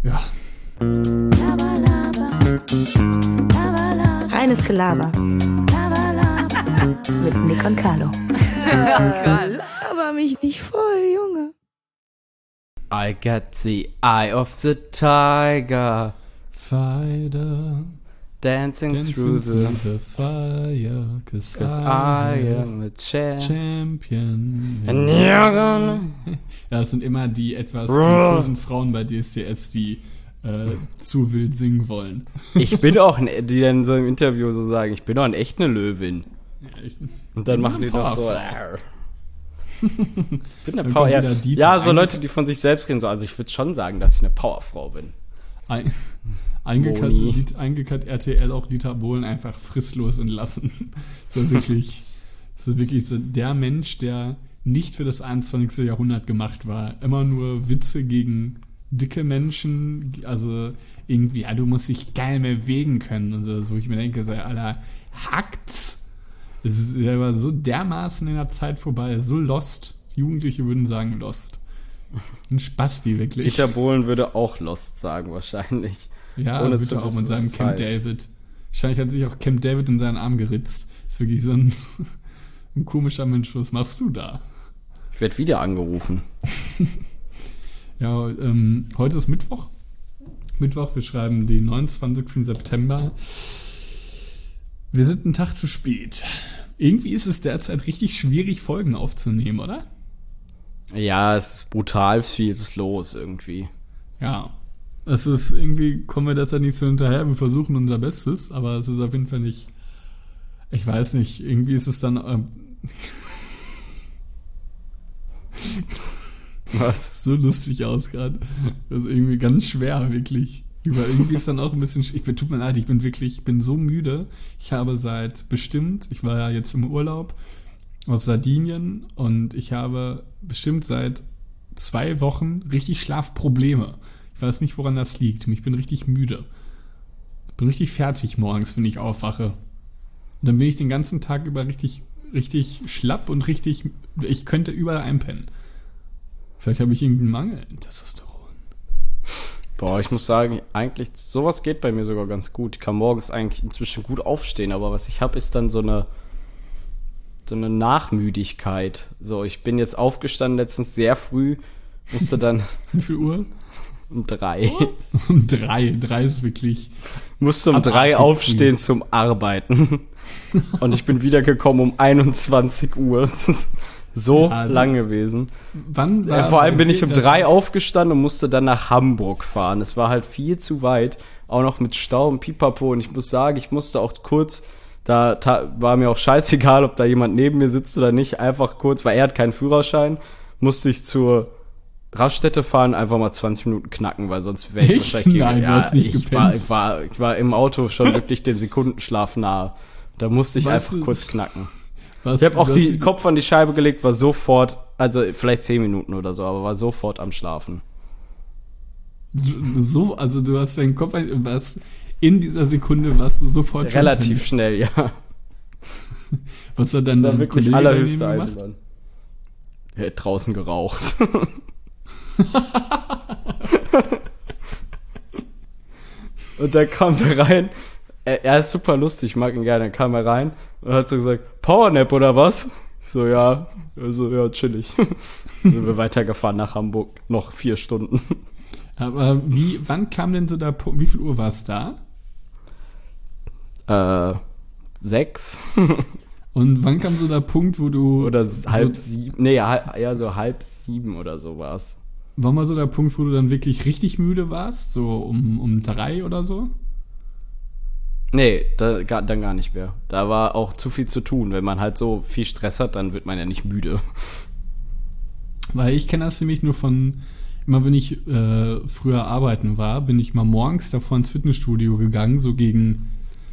Ja. Laber, Laber. Laber, Laber. Reines Gelaber. Laber, Laber. Mit Nick und Carlo. Laber mich nicht voll, Junge. I got the eye of the tiger, Fighter, dancing through the fire, 'cause I I am a Champion. And you're gonna... Ja, es sind immer die etwas großen Frauen bei DSDS, die zu wild singen wollen. Ich bin auch, die dann so im Interview so sagen, ich bin doch echt eine Löwin. Ja, Und dann machen die doch so... Ich bin eine Power. Ja, so Leute, die von sich selbst reden, so. Also ich würde schon sagen, dass ich eine Powerfrau bin. Eingekackt RTL auch Dieter Bohlen einfach fristlos entlassen. So wirklich so der Mensch, der nicht für das 21. Jahrhundert gemacht war. Immer nur Witze gegen dicke Menschen. Also irgendwie, ja, du musst dich geil mehr bewegen können. Und so, wo ich mir denke, so, Alter, hackt's. Er war so dermaßen in der Zeit vorbei, so lost. Jugendliche würden sagen lost. Ein Spasti, wirklich. Dieter Bohlen würde auch lost sagen, wahrscheinlich. Ja, ohne würde auch mit seinem Camp David. Wahrscheinlich hat sich auch Camp David in seinen Arm geritzt. Ist wirklich so ein komischer Mensch. Was machst du da? Ich werde wieder angerufen. Ja, heute ist Mittwoch. Wir schreiben den 29. September. Wir sind einen Tag zu spät. Irgendwie ist es derzeit richtig schwierig, Folgen aufzunehmen, oder? Ja, es ist brutal viel los irgendwie. Ja. Es ist irgendwie, kommen wir derzeit nicht so hinterher. Wir versuchen unser Bestes, aber es ist auf jeden Fall nicht. Ich weiß nicht, irgendwie ist es dann. Was? So lustig aus gerade. Das ist irgendwie ganz schwer, wirklich. Aber irgendwie ist dann auch ein bisschen, tut mir leid, ich bin so müde. Ich habe ich war ja jetzt im Urlaub auf Sardinien und ich habe bestimmt seit 2 Wochen richtig Schlafprobleme. Ich weiß nicht, woran das liegt. Ich bin richtig müde. Bin richtig fertig morgens, wenn ich aufwache. Und dann bin ich den ganzen Tag über richtig schlapp und ich könnte überall einpennen. Vielleicht habe ich irgendeinen Mangel an Testosteron. Boah, ich muss sagen, eigentlich, sowas geht bei mir sogar ganz gut. Ich kann morgens eigentlich inzwischen gut aufstehen, aber was ich habe, ist dann so eine Nachmüdigkeit. So, ich bin jetzt aufgestanden letztens sehr früh, musste dann... Wie viel Uhr? Um 3. Um 3. 3 ist wirklich... Musste um 3 aufstehen zum Arbeiten. Und ich bin wiedergekommen um 21 Uhr. Das ist so lang gewesen. Wann war vor allem bin ich um 3 aufgestanden und musste dann nach Hamburg fahren. Es war halt viel zu weit. Auch noch mit Stau und Pipapo. Und ich muss sagen, ich musste auch kurz... Da war mir auch scheißegal, ob da jemand neben mir sitzt oder nicht. Einfach kurz, weil er hat keinen Führerschein, musste ich zur Raststätte fahren, einfach mal 20 Minuten knacken, weil sonst wäre ich wahrscheinlich... Nein, du hast nicht gepennt. Ich war im Auto schon wirklich dem Sekundenschlaf nahe. Da musste ich einfach kurz knacken. Ich habe auch den Kopf an die Scheibe gelegt, war sofort, also vielleicht 10 Minuten oder so, aber war sofort am Schlafen. So, also du hast deinen Kopf, in dieser Sekunde warst du sofort schon relativ schnell, ja. Was hat dann wirklich Kollege allerhöchste gemacht? Eisenbahn. Er hat draußen geraucht. Und dann kam der rein. Er ist super lustig, ich mag ihn gerne. Dann kam er rein und hat so gesagt, Powernap oder was? Ich so, ja. Also, ja, chillig. Dann sind wir weitergefahren nach Hamburg. Noch 4 Stunden. Aber wann kam denn so der Punkt, wie viel Uhr war es da? 6. Und wann kam so der Punkt, wo du... Oder 6:30. Nee, ja, so 6:30 oder so war es. War mal so der Punkt, wo du dann wirklich richtig müde warst? So um 3 oder so? Nee, dann gar nicht mehr. Da war auch zu viel zu tun. Wenn man halt so viel Stress hat, dann wird man ja nicht müde. Weil ich kenne das nämlich nur von... Immer wenn ich früher arbeiten war, bin ich mal morgens davor ins Fitnessstudio gegangen, so gegen...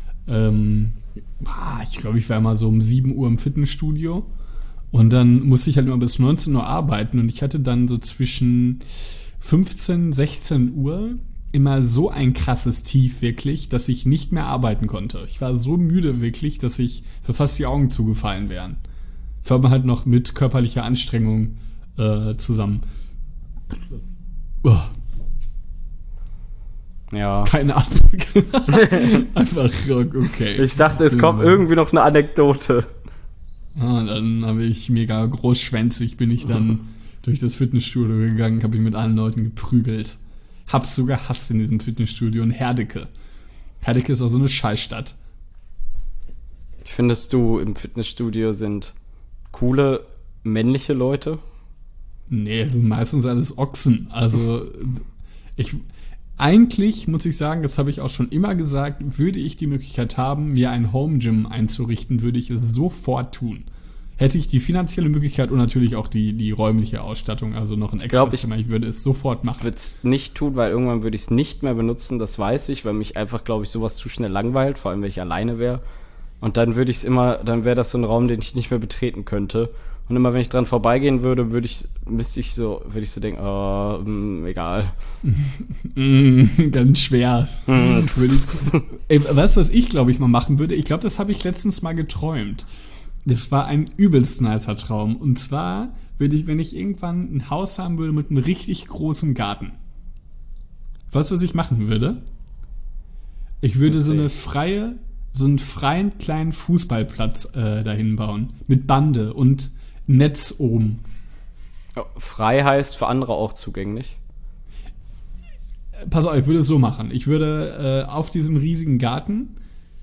ich glaube, ich war mal so um 7 Uhr im Fitnessstudio. Und dann musste ich halt immer bis 19 Uhr arbeiten. Und ich hatte dann so zwischen 15, 16 Uhr immer so ein krasses Tief wirklich, dass ich nicht mehr arbeiten konnte. Ich war so müde wirklich, dass ich für fast die Augen zugefallen wären. Vor allem halt noch mit körperlicher Anstrengung zusammen. Ja. Keine Ahnung. Einfach okay. Ich dachte, es kommt irgendwie noch eine Anekdote. Dann habe ich mega großschwänzig, bin ich dann durch das Fitnessstudio gegangen, habe ich mit allen Leuten geprügelt. Hab's so gehasst in diesem Fitnessstudio in Herdecke. Herdecke ist auch so eine Scheißstadt. Findest du, im Fitnessstudio sind coole männliche Leute? Nee, es sind meistens alles Ochsen. Also, eigentlich muss ich sagen, das habe ich auch schon immer gesagt, würde ich die Möglichkeit haben, mir ein Home Gym einzurichten, würde ich es sofort tun. Hätte ich die finanzielle Möglichkeit und natürlich auch die räumliche Ausstattung, also noch ein extra Zimmer, ich würde es sofort machen. Ich würde es nicht tun, weil irgendwann würde ich es nicht mehr benutzen, das weiß ich, weil mich einfach, glaube ich, sowas zu schnell langweilt, vor allem wenn ich alleine wäre. Und dann würde ich es immer, dann wäre das so ein Raum, den ich nicht mehr betreten könnte. Und immer wenn ich dran vorbeigehen würde, würde ich so denken, egal. Ganz schwer. Weißt du, was ich, glaube ich, mal machen würde? Ich glaube, das habe ich letztens mal geträumt. Das war ein übelst nicer Traum. Und zwar würde ich, wenn ich irgendwann ein Haus haben würde mit einem richtig großen Garten. Weißt du, was ich machen würde? Ich würde so einen freien kleinen Fußballplatz dahin bauen. Mit Bande und Netz oben. Frei heißt für andere auch zugänglich. Pass auf, ich würde es so machen. Ich würde auf diesem riesigen Garten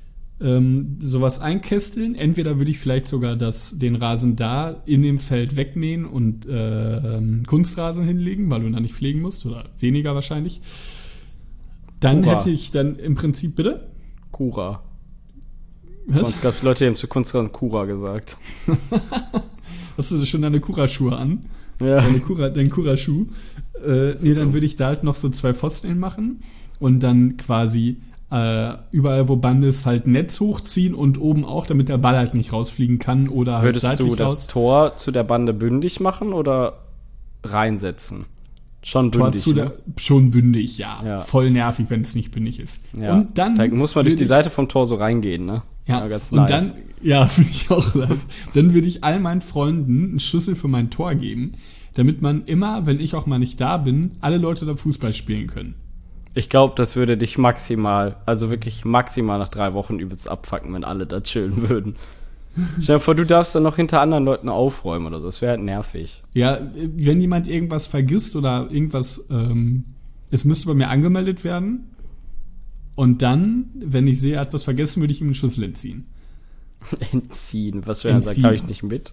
sowas einkästeln. Entweder würde ich vielleicht sogar den Rasen da in dem Feld wegmähen und Kunstrasen hinlegen, weil du ihn da nicht pflegen musst, oder weniger wahrscheinlich. Dann Kura. hätte ich dann im Prinzip, bitte? Kura. Was? Sonst gab es Leute, die haben zu Kunstrasen Kura gesagt. Hast du schon deine Kura-Schuhe an? Ja. Dein Kura-Schuh. Dann würde ich da halt noch so 2 Pfosten hinmachen und dann quasi überall, wo Band ist, halt Netz hochziehen und oben auch, damit der Ball halt nicht rausfliegen kann oder halt Würdest seitlich du das raus. Tor zu der Bande bündig machen oder reinsetzen? Schon bündig, Schon bündig, ja. Ja. Voll nervig, wenn es nicht bündig ist. Ja. Und dann da muss man durch würde die Seite vom Tor so reingehen, ne? Ja, ganz und nice. dann, finde ich auch nice. Dann würde ich all meinen Freunden einen Schlüssel für mein Tor geben, damit man immer, wenn ich auch mal nicht da bin, alle Leute da Fußball spielen können. Ich glaube, das würde dich wirklich maximal nach 3 Wochen übelst abfacken, wenn alle da chillen würden. Stell dir vor, du darfst dann noch hinter anderen Leuten aufräumen oder so. Das wäre halt nervig. Ja, wenn jemand irgendwas vergisst oder irgendwas, es müsste bei mir angemeldet werden. Und dann, wenn ich sehe, er hat was vergessen, würde ich ihm einen Schlüssel entziehen. Entziehen? Was wäre dann? Kann ich nicht mit?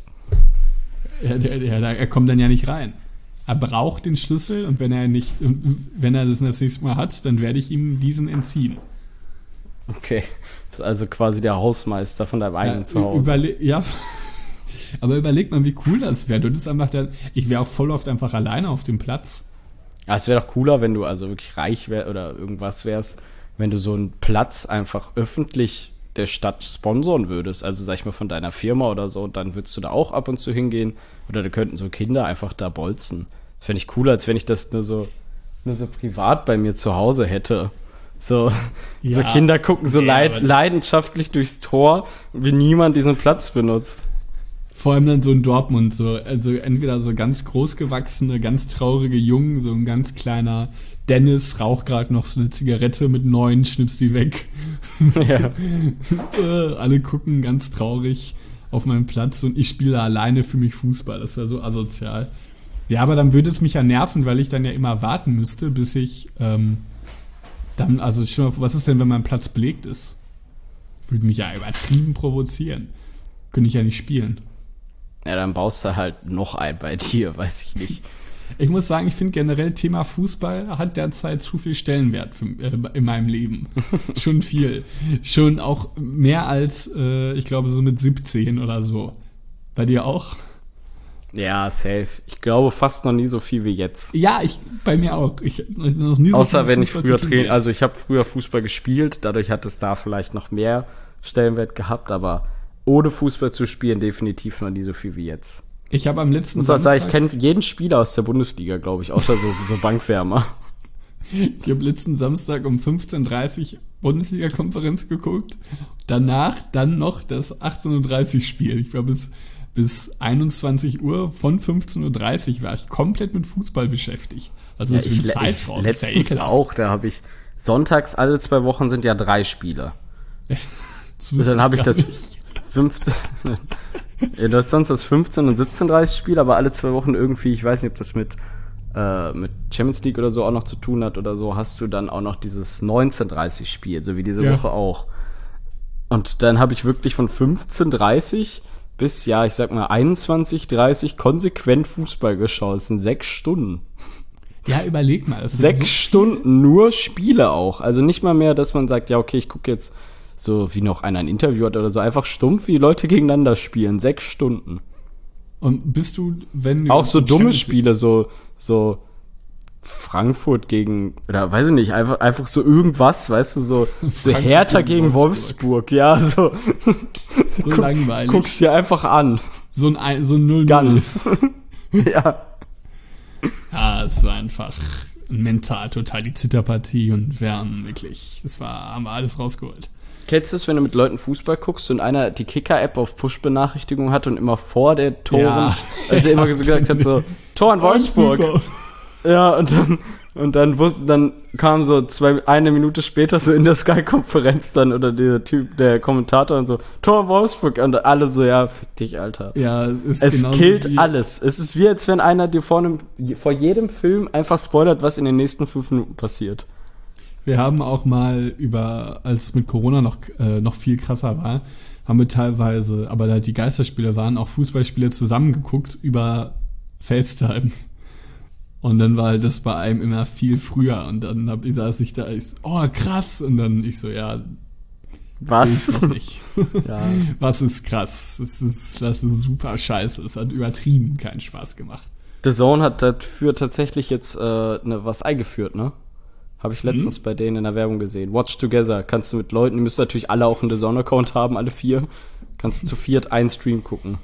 Er kommt dann ja nicht rein. Er braucht den Schlüssel und wenn er das nächste Mal hat, dann werde ich ihm diesen entziehen. Okay. Das ist also quasi der Hausmeister von deinem eigenen Zuhause. Aber überleg mal, wie cool das wäre. Ich wäre auch voll oft einfach alleine auf dem Platz. Ja, es wäre doch cooler, wenn du also wirklich reich wärst oder irgendwas wärst, wenn du so einen Platz einfach öffentlich der Stadt sponsoren würdest. Also sag ich mal von deiner Firma oder so, dann würdest du da auch ab und zu hingehen. Oder da könnten so Kinder einfach da bolzen. Das fände ich cooler, als wenn ich das nur so privat bei mir zu Hause hätte. So Kinder gucken so leidenschaftlich durchs Tor, wie niemand diesen Platz benutzt. Vor allem dann so in Dortmund, also entweder so ganz großgewachsene, ganz traurige Jungen, so ein ganz kleiner Dennis raucht gerade noch so eine Zigarette mit 9, schnippst die weg. Ja. Alle gucken ganz traurig auf meinen Platz und ich spiele alleine für mich Fußball. Das wäre so asozial. Ja, aber dann würde es mich ja nerven, weil ich dann ja immer warten müsste, bis ich was ist denn, wenn mein Platz belegt ist? Würde mich ja übertrieben provozieren. Könnte ich ja nicht spielen. Ja, dann baust du halt noch ein bei dir, weiß ich nicht. Ich muss sagen, ich finde generell Thema Fußball hat derzeit zu viel Stellenwert in meinem Leben. Schon viel. Schon auch mehr als, ich glaube, so mit 17 oder so. Bei dir auch? Ja, safe. Ich glaube fast noch nie so viel wie jetzt. Ja, bei mir auch. Ich noch nie so außer wenn ich früher trainiere. Also ich habe früher Fußball gespielt, dadurch hat es da vielleicht noch mehr Stellenwert gehabt, aber ohne Fußball zu spielen definitiv noch nie so viel wie jetzt. Ich habe am letzten Samstag... Ich kenne jeden Spieler aus der Bundesliga, glaube ich, außer so Bankwärmer. Ich habe letzten Samstag um 15:30 Uhr Bundesliga-Konferenz geguckt. Danach dann noch das 18:30 Uhr Spiel. Ich war bis 21 Uhr von 15:30 Uhr war ich komplett mit Fußball beschäftigt. Was ist das für ein Zeitraum? Letztens auch, da habe ich sonntags alle 2 Wochen sind ja 3 Spiele. Dann habe ich das 15. Ja, du hast sonst das 15 und 17:30 Spiel, aber alle 2 Wochen irgendwie, ich weiß nicht, ob das mit Champions League oder so auch noch zu tun hat oder so, hast du dann auch noch dieses 19:30 Spiel, so wie diese Woche auch. Und dann habe ich wirklich von 15:30 bis, ja, ich sag mal 21:30 konsequent Fußball geschaut. Das sind 6 Stunden. Ja, überleg mal. 6 Stunden nur Spiele auch. Also nicht mal mehr, dass man sagt, ja, okay, ich gucke jetzt so, wie noch einer ein Interview hat oder so, einfach stumpf, wie Leute gegeneinander spielen. 6 Stunden. Und bist du, wenn du auch so dumme Spiele, so Frankfurt gegen, oder weiß ich nicht, einfach so irgendwas, weißt du, so Hertha gegen Wolfsburg, ja, so langweilig. Guck's dir einfach an. So ein 0-0. Ganz. Ja. Ja, es war einfach mental total die Zitterpartie und wir haben wirklich, haben wir alles rausgeholt. Kennst du es, wenn du mit Leuten Fußball guckst und einer die Kicker-App auf Push-Benachrichtigung hat und immer vor der Toren, also immer gesagt hat, so, Tor in Wolfsburg. Ja, und dann kam so eine Minute später so in der Sky-Konferenz dann, oder der Kommentator und so, Tor in Wolfsburg, und alle so, ja, fick dich, Alter. Ja, es killt alles. Es ist wie, als wenn einer dir vor jedem Film einfach spoilert, was in den nächsten 5 Minuten passiert. Wir haben auch mal als es mit Corona noch viel krasser war, haben wir teilweise, aber da die Geisterspiele waren, auch Fußballspiele zusammengeguckt über FaceTime. Und dann war halt das bei einem immer viel früher. Und dann saß ich da, oh krass. Und dann ich so, ja, was? Noch nicht. Ja. Was ist krass? Das ist super scheiße. Es hat übertrieben keinen Spaß gemacht. The Zone hat dafür tatsächlich jetzt was eingeführt, ne? Habe ich letztens bei denen in der Werbung gesehen. Watch Together. Kannst du mit Leuten, die müssen natürlich alle auch einen The Zone-Account haben, alle 4. Kannst du zu 4 einen Stream gucken.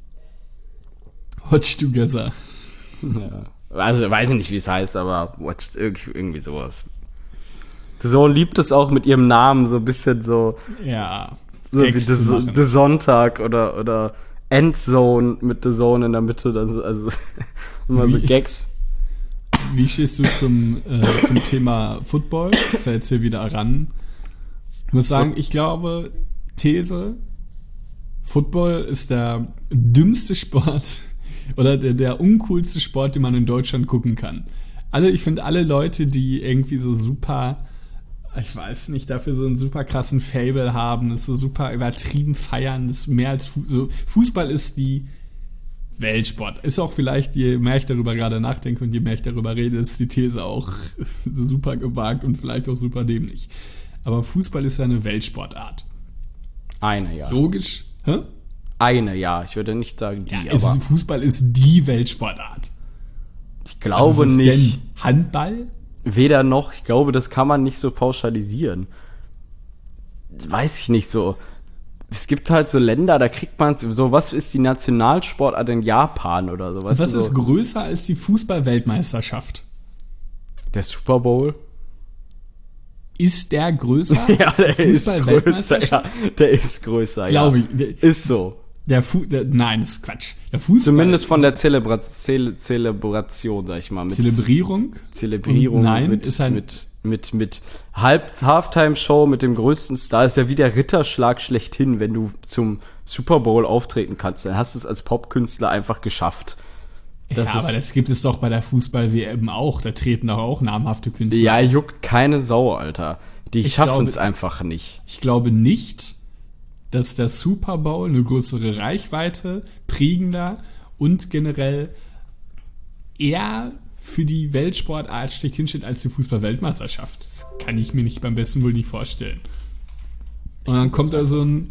Watch Together. Ja. Also, weiß ich nicht, wie es heißt, aber Watch, irgendwie sowas. The Zone liebt es auch mit ihrem Namen so ein bisschen so. Ja. So wie The Sonntag oder Endzone mit The Zone in der Mitte. Also immer so Gags. Wie stehst du zum Thema Football? Ist ja jetzt hier wieder ran. Ich muss sagen, ich glaube, These, Football ist der dümmste Sport oder der uncoolste Sport, den man in Deutschland gucken kann. Ich finde alle Leute, die irgendwie so super, ich weiß nicht, dafür so einen super krassen Fable haben, das so super übertrieben feiern, das mehr als Fußball ist die Weltsport. Ist auch vielleicht, je mehr ich darüber gerade nachdenke und je mehr ich darüber rede, ist die These auch super gewagt und vielleicht auch super dämlich. Aber Fußball ist ja eine Weltsportart. Eine, ja. Logisch. Hä? Eine, ja. Ich würde nicht sagen die, aber Fußball ist die Weltsportart. Ich glaube was ist nicht. Denn Handball? Weder noch. Ich glaube, das kann man nicht so pauschalisieren. Weiß ich nicht so. Es gibt halt so Länder, da kriegt man so, was ist die Nationalsportart in Japan oder so? Was ist größer als die Fußball-Weltmeisterschaft? Der Super Bowl. Ist der größer? Ja, der ist größer. Ja, der ist größer, glaube ja. ich. Ist so. Nein, das ist Quatsch. Der Fußball, zumindest von der Zelebration, sag ich mal. Zelebrierung? Nein, mit Halftime-Show mit dem größten Star. Ist ja wie der Ritterschlag schlechthin, wenn du zum Super Bowl auftreten kannst. Dann hast du es als Popkünstler einfach geschafft. Aber das gibt es doch bei der Fußball-WM auch. Da treten doch auch namhafte Künstler auf. Ja, juckt keine Sau, Alter. Die schaffen es einfach nicht. Ich glaube nicht, dass der Super Bowl eine größere Reichweite, prägender und generell eher für die Weltsportart schlechthin steht als die Fußball-Weltmeisterschaft. Das kann ich mir nicht beim besten wohl nicht vorstellen. Und dann kommt da so ein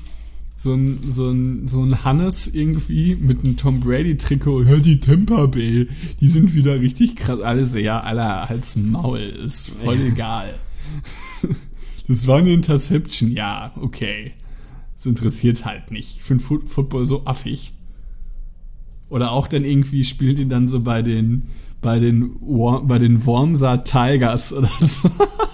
Hannes irgendwie mit einem Tom Brady-Trikot. Ja, die Tampa Bay, die sind wieder richtig krass. Alles, ja, aller Hals Maul, ist voll egal. Das war eine Interception, ja, okay. Das interessiert halt nicht. Ich finde Football so affig. Oder auch dann irgendwie spielt ihn dann so bei den Wormser Tigers oder so.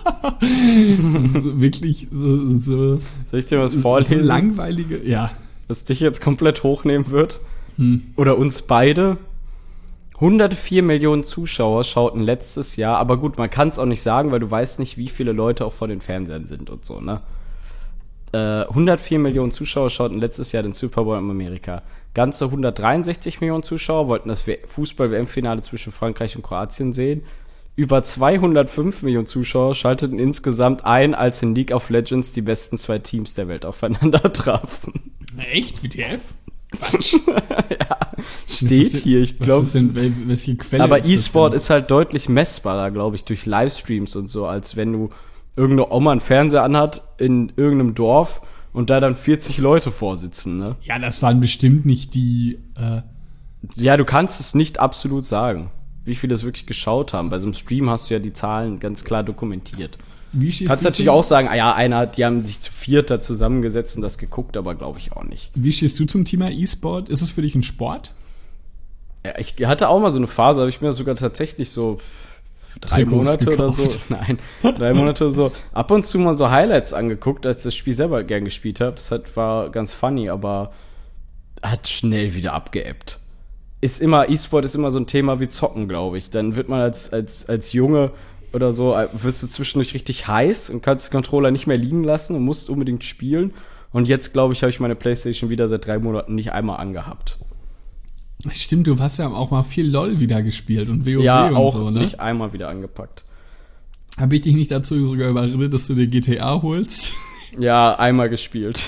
So wirklich so. Soll ich dir was vorlesen? So langweilige, ja. Was dich jetzt komplett hochnehmen wird? Oder uns beide. 104 Millionen Zuschauer schauten letztes Jahr, aber gut, man kann es auch nicht sagen, weil du weißt nicht, wie viele Leute auch vor den Fernsehern sind und so, ne? 104 Millionen Zuschauer schauten letztes Jahr den Super Bowl in Amerika. Ganze 163 Millionen Zuschauer wollten das Fußball-WM-Finale zwischen Frankreich und Kroatien sehen. Über 205 Millionen Zuschauer schalteten insgesamt ein, als in League of Legends die besten 2 Teams der Welt aufeinander trafen. Echt? WTF? Quatsch. Ja, steht hier, ich glaube. Welche Quelle Aber ist das E-Sport denn? ist halt deutlich messbarer, glaube ich, durch Livestreams und so, als wenn du irgendeine Oma einen Fernseher anhat in irgendeinem Dorf und da dann 40 Leute vorsitzen, ne? Ja, das waren bestimmt nicht die. Ja, du kannst es nicht absolut sagen, wie viele es wirklich geschaut haben. Bei so einem Stream hast du ja die Zahlen ganz klar dokumentiert. Wie stehst Kannst du natürlich auch sagen, die haben sich zu 4 da zusammengesetzt und das geguckt, aber glaube ich auch nicht. Wie stehst du zum Thema E-Sport? Ist es für dich ein Sport? Ja, ich hatte auch mal so eine Phase, habe ich mir das sogar tatsächlich so für 3 Trikots Monate gekauft. oder so, 3 Monate oder so, ab und zu mal so Highlights angeguckt, als ich das Spiel selber gern gespielt habe. Das war ganz funny, aber hat schnell wieder abgeebbt. E-Sport ist immer so ein Thema wie Zocken, glaube ich. Dann wird man als Junge oder so, wirst du zwischendurch richtig heiß und kannst den Controller nicht mehr liegen lassen und musst unbedingt spielen. Und jetzt, glaube ich, habe ich meine Playstation wieder seit 3 Monaten nicht einmal angehabt. Stimmt, du hast ja auch mal viel LOL wieder gespielt und WoW Ja, und auch so, ne? nicht einmal wieder angepackt. Habe ich dich nicht dazu sogar überredet, dass du dir GTA holst? Ja, einmal gespielt.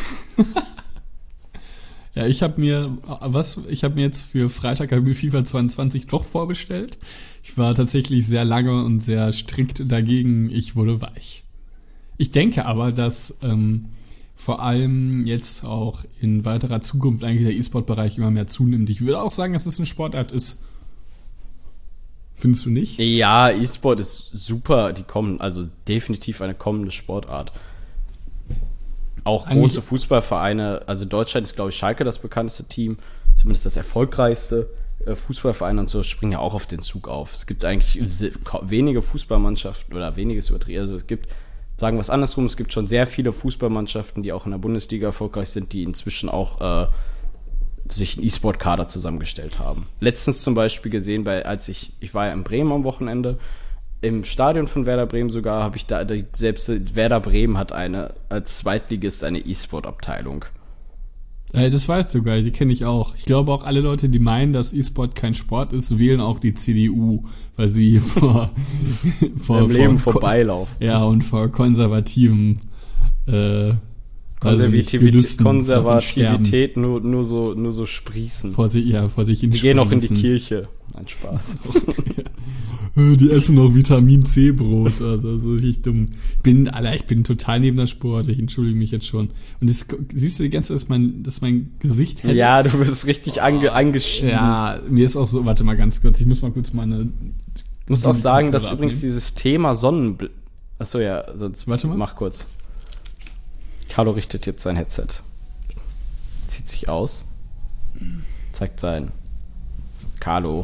Ja, ich habe mir jetzt für Freitag FIFA 22 doch vorbestellt. Ich war tatsächlich sehr lange und sehr strikt dagegen. Ich wurde weich. Ich denke aber, dass vor allem jetzt auch in weiterer Zukunft eigentlich der E-Sport-Bereich immer mehr zunimmt. Ich würde auch sagen, dass es eine Sportart ist. Findest du nicht? Ja, E-Sport ist super. Also definitiv eine kommende Sportart. Auch Eigentlich- große Fußballvereine, also in Deutschland ist, glaube ich, Schalke das bekannteste Team, zumindest das erfolgreichste Fußballvereine und so, springen ja auch auf den Zug auf. Es gibt eigentlich wenige Fußballmannschaften oder weniges übertrieben, also sagen wir es andersrum, es gibt schon sehr viele Fußballmannschaften, die auch in der Bundesliga erfolgreich sind, die inzwischen auch sich einen E-Sport-Kader zusammengestellt haben. Letztens zum Beispiel gesehen, ich war ja in Bremen am Wochenende, im Stadion von Werder Bremen sogar, habe ich selbst Werder Bremen hat als Zweitligist eine E-Sport-Abteilung. Das weiß ich sogar, die kenne ich auch. Ich glaube auch alle Leute, die meinen, dass E-Sport kein Sport ist, wählen auch die CDU, weil sie vor Im Leben vorbeilaufen. Ja, und vor konservativen Konservativität nur so sprießen. vor sich in Die gehen noch in die Kirche. Ein Spaß. Die essen noch Vitamin C Brot, also so richtig dumm. Ich bin total neben der Sport, ich entschuldige mich jetzt schon. Und das, siehst du die ganze Zeit, dass mein Gesicht hell Ja, ist? du wirst richtig angeschieden. Ja, mir ist auch so, warte mal ganz kurz, ich muss mal kurz meine... Ich muss auch sagen, dass Kopfhörer übrigens abnehmen. dieses Thema Sonnenblick. Achso, ja, sonst Warte mal. mach kurz. Carlo richtet jetzt sein Headset. Zieht sich aus. Zeigt sein. Carlo.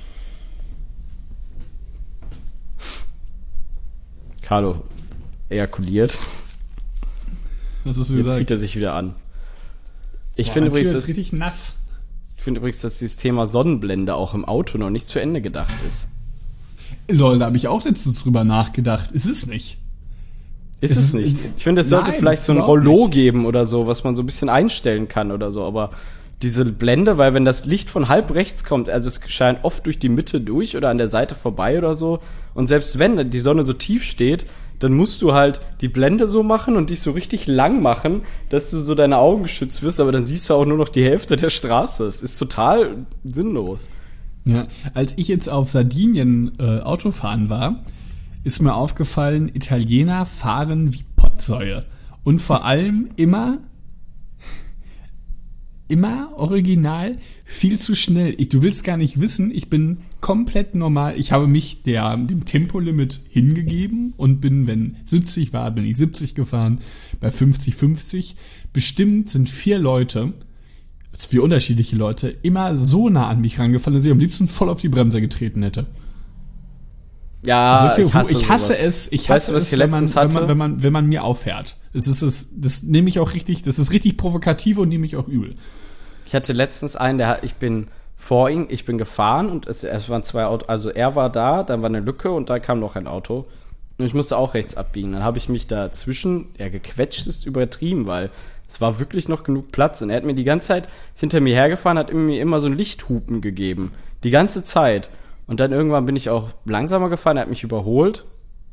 Carlo ejakuliert. Was hast du Jetzt gesagt? zieht er sich wieder an. Ich Boah, finde meine Tür übrigens, ist richtig nass. dass dieses Thema Sonnenblende auch im Auto noch nicht zu Ende gedacht ist. Lol, da habe ich auch letztens drüber nachgedacht. Ist es nicht? Ist es nicht. Ich finde, es sollte Nein, vielleicht ist so ein überhaupt Rollo nicht. geben oder so, was man so ein bisschen einstellen kann oder so, aber diese Blende, weil wenn das Licht von halb rechts kommt, also es scheint oft durch die Mitte durch oder an der Seite vorbei oder so, und selbst wenn die Sonne so tief steht, dann musst du halt die Blende so machen und dich so richtig lang machen, dass du so deine Augen geschützt wirst, aber dann siehst du auch nur noch die Hälfte der Straße. Es ist total sinnlos. Ja, als ich jetzt auf Sardinien Autofahren war, ist mir aufgefallen, Italiener fahren wie Pottsäue. Und vor allem immer original viel zu schnell. Du willst gar nicht wissen, ich bin komplett normal. Ich habe mich dem Tempolimit hingegeben und wenn 70 war, bin ich 70 gefahren. Bei 50. Bestimmt sind 4 unterschiedliche Leute, immer so nah an mich rangefahren, dass ich am liebsten voll auf die Bremse getreten hätte. Ja, Ich hasse sowas. es, Weißt du, was ich letztens hatte? wenn man mir auffährt. Das nehme ich auch richtig, das ist richtig provokativ und nehme ich auch übel. Ich hatte letztens einen, ich bin vor ihm, ich bin gefahren und es waren 2 Autos, also er war da, dann war eine Lücke und da kam noch ein Auto. Und ich musste auch rechts abbiegen. Dann habe ich mich dazwischen, gequetscht ist übertrieben, weil es war wirklich noch genug Platz. Und er hat mir die ganze Zeit, ist hinter mir hergefahren, hat mir immer so ein Lichthupen gegeben. Die ganze Zeit. Und dann irgendwann bin ich auch langsamer gefahren, er hat mich überholt.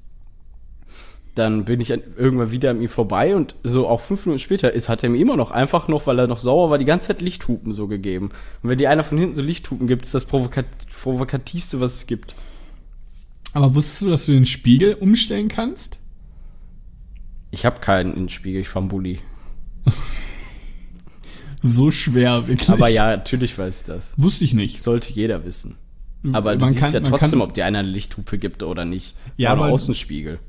Dann bin ich irgendwann wieder an ihm vorbei und so auch 5 Minuten später hat er mir immer noch, einfach noch, weil er noch sauer war, die ganze Zeit Lichthupen so gegeben. Und wenn dir einer von hinten so Lichthupen gibt, ist das provokativste, was es gibt. Aber wusstest du, dass du den Spiegel umstellen kannst? Ich habe keinen Innenspiegel, ich fahre einen Bulli. So schwer, wirklich. Aber ja, natürlich weiß ich das. Wusste ich nicht. Sollte jeder wissen. Aber du siehst ja trotzdem, ob dir einer eine Lichthupe gibt oder nicht. Ja, oder aber Außenspiegel.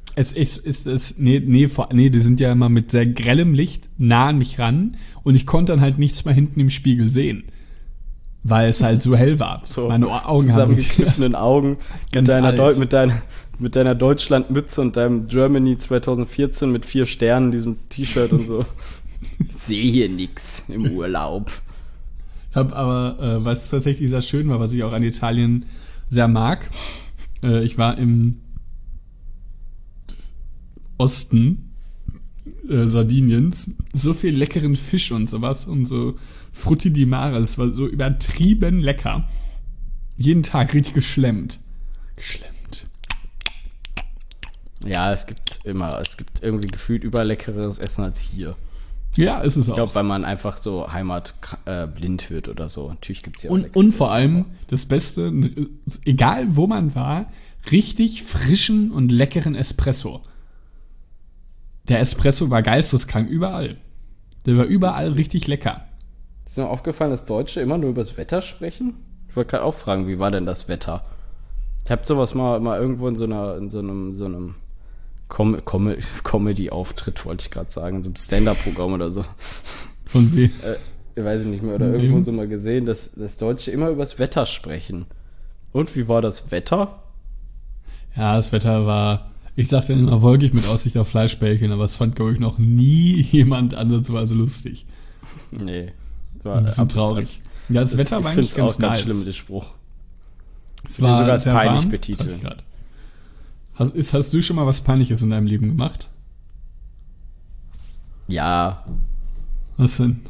Die sind ja immer mit sehr grellem Licht nah an mich ran und ich konnte dann halt nichts mehr hinten im Spiegel sehen. Weil es halt so hell war. So, meine Augen haben zusammengekniffenen Augen Ganz alt. mit deiner Deutschlandmütze und deinem Germany 2014 mit 4 Sternen, diesem T-Shirt und so. Ich sehe hier nix im Urlaub. Hab aber, was tatsächlich sehr schön war, was ich auch an Italien sehr mag, ich war im Osten Sardiniens, so viel leckeren Fisch und sowas und so Frutti di Mare, das war so übertrieben lecker. Jeden Tag richtig geschlemmt. Ja, es gibt irgendwie gefühlt leckereres Essen als hier. Ja, ist es Ich auch. glaube, weil man einfach so heimatblind wird oder so. Natürlich gibt es ja auch Und vor allem das Beste, egal wo man war, richtig frischen und leckeren Espresso. Der Espresso war geisteskrank überall. Der war überall richtig lecker. Ist dir aufgefallen, dass Deutsche immer nur über das Wetter sprechen? Ich wollte gerade auch fragen, wie war denn das Wetter? Ich habe sowas mal irgendwo in so einem Comedy-Auftritt, wollte ich gerade sagen, in so einem Stand-Up-Programm oder so. Von wem? Ich weiß nicht mehr, oder irgendwo so mal gesehen, dass Deutsche immer über das Wetter sprechen. Und wie war das Wetter? Ja, das Wetter war, ich sagte immer, wolkig mit Aussicht auf Fleischbällchen, aber es fand, glaube ich, noch nie jemand andersweise lustig. Nee. War ein bisschen traurig. Ja, das Wetter war eigentlich ganz nice. Ganz schlimm, der Spruch. Es war sogar sehr peinlich warm, betiteln. Hast du schon mal was Peinliches in deinem Leben gemacht? Ja. Was denn?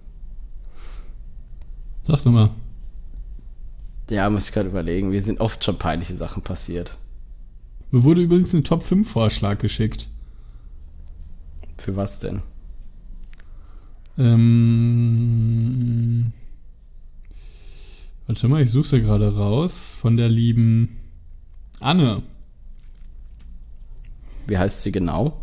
Sag doch mal. Ja, muss ich gerade überlegen. Mir sind oft schon peinliche Sachen passiert. Mir wurde übrigens ein Top-5-Vorschlag geschickt. Für was denn? Warte mal, ich suche sie gerade raus. Von der lieben Anne. Wie heißt sie genau?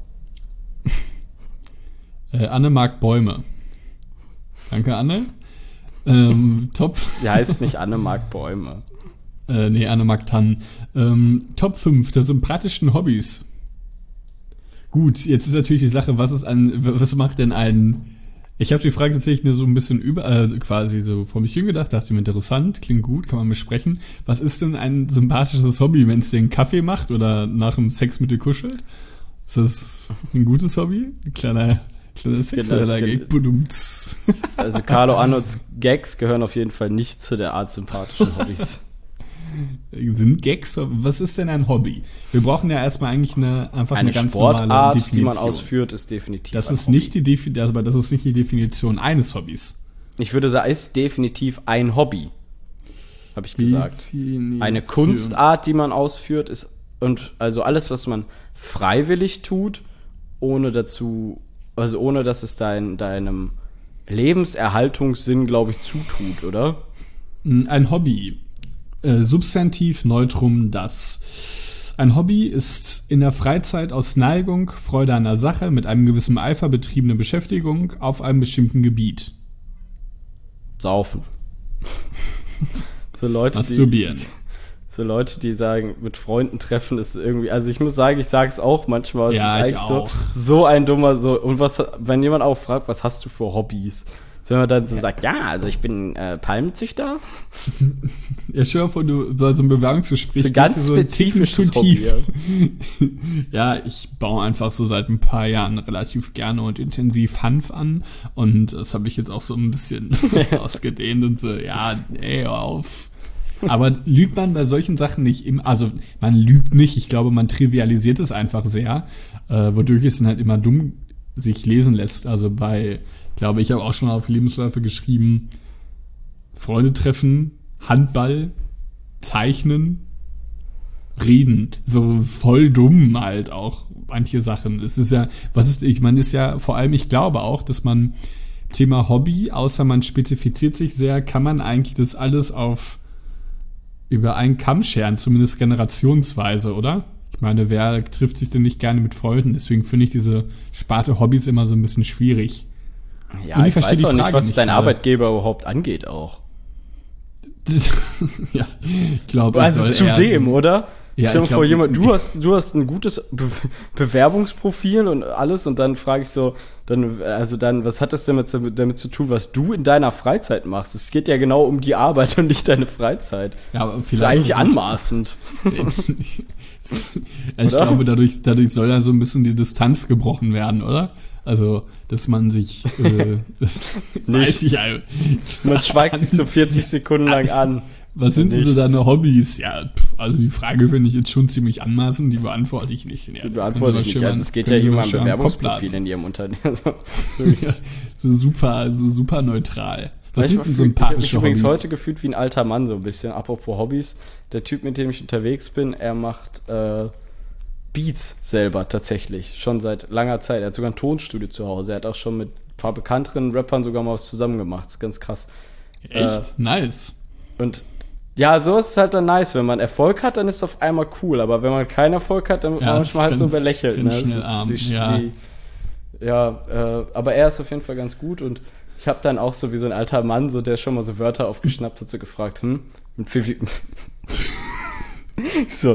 Anne mag Bäume. Danke, Anne. Top. Die heißt nicht Anne mag Bäume. Nee, Anne mag Tannen. Top 5 der sympathischen Hobbys. Gut, jetzt ist natürlich die Sache, was macht denn ein... Ich habe die Frage tatsächlich nur so ein bisschen quasi so vor mich hingedacht, dachte mir, interessant, klingt gut, kann man besprechen. Was ist denn ein sympathisches Hobby, wenn es dir einen Kaffee macht oder nach dem Sex mit dir kuschelt? Ist das ein gutes Hobby? Ein kleiner sexueller Gag. Budumts. Also Carlo Arnolds Gags gehören auf jeden Fall nicht zu der Art sympathischen Hobbys. Sind Gags? Was ist denn ein Hobby? Wir brauchen ja erstmal eigentlich eine ganz Sportart, normale Definition. die man ausführt, ist definitiv das ein ist Hobby. nicht aber das ist nicht die Definition eines Hobbys. Ich würde sagen, ist definitiv ein Hobby, habe ich gesagt. Eine Kunstart, die man ausführt, ist und also alles, was man freiwillig tut, ohne dass es deinem Lebenserhaltungssinn, glaube ich, zutut, oder? Ein Hobby. Substantiv, Neutrum, das. Ein Hobby ist in der Freizeit aus Neigung, Freude an der Sache, mit einem gewissen Eifer betriebene Beschäftigung auf einem bestimmten Gebiet. Saufen. Masturbieren. So Leute, die sagen, mit Freunden treffen ist irgendwie, also ich muss sagen, ich sage es auch manchmal, es ist eigentlich so ein dummer, und wenn jemand auch fragt, was hast du für Hobbys? So, wenn man dann so sagt, ja, also ich bin Palmenzüchter. Ja, stell dir mal vor, du bei so einem Bewerbungsgespräch So ganz gehst du so einen Ticken spezifisches Hobby. Ja, ich baue einfach so seit ein paar Jahren relativ gerne und intensiv Hanf an und das habe ich jetzt auch so ein bisschen ausgedehnt und so, ja, ey, hör auf. Aber lügt man bei solchen Sachen nicht immer, also man lügt nicht, ich glaube, man trivialisiert es einfach sehr, wodurch es dann halt immer dumm sich lesen lässt. Also ich glaube, ich habe auch schon auf Lebensläufe geschrieben, Freunde treffen, Handball, Zeichnen, Reden. So voll dumm halt auch manche Sachen. Es ist ja, ich meine, ist ja vor allem, ich glaube auch, dass man Thema Hobby, außer man spezifiziert sich sehr, kann man eigentlich das alles über einen Kamm scheren, zumindest generationsweise, oder? Ich meine, wer trifft sich denn nicht gerne mit Freunden? Deswegen finde ich diese Sparte Hobbys immer so ein bisschen schwierig. Ja, ich weiß auch nicht, was dein Arbeitgeber überhaupt angeht auch. Ja, ich glaube, also zudem, oder? Ja, Stell dir vor, du hast ein gutes Bewerbungsprofil und alles und dann frage ich so, was hat das denn damit zu tun, was du in deiner Freizeit machst? Es geht ja genau um die Arbeit und nicht deine Freizeit. Ja, aber das ist vielleicht eigentlich anmaßend. Ich glaube, dadurch soll da so ein bisschen die Distanz gebrochen werden, oder? Also, dass man sich man schweigt sich so 40 Sekunden lang an. Was sind denn so deine Hobbys? Ja, also die Frage finde ich jetzt schon ziemlich anmaßend, die beantworte ich nicht. Ja, die beantworte ich nicht. Also es geht ja hier um ein Bewerbungsprofil in ihrem Unternehmen. Ja, so super neutral. Was sind denn sympathische ich habe mich übrigens heute gefühlt wie ein alter Mann so ein bisschen. Apropos Hobbys. Der Typ, mit dem ich unterwegs bin, er macht Beats selber tatsächlich. Schon seit langer Zeit. Er hat sogar ein Tonstudio zu Hause. Er hat auch schon mit ein paar bekannteren Rappern sogar mal was zusammen gemacht. Das ist ganz krass. Echt? Nice. Und ja, so ist es halt dann nice. Wenn man Erfolg hat, dann ist es auf einmal cool. Aber wenn man keinen Erfolg hat, dann wird man manchmal halt so belächelt. Ne? Schnell arm. Aber er ist auf jeden Fall ganz gut. Und ich habe dann auch so wie so ein alter Mann, so der schon mal so Wörter aufgeschnappt hat, so gefragt, mit wie so.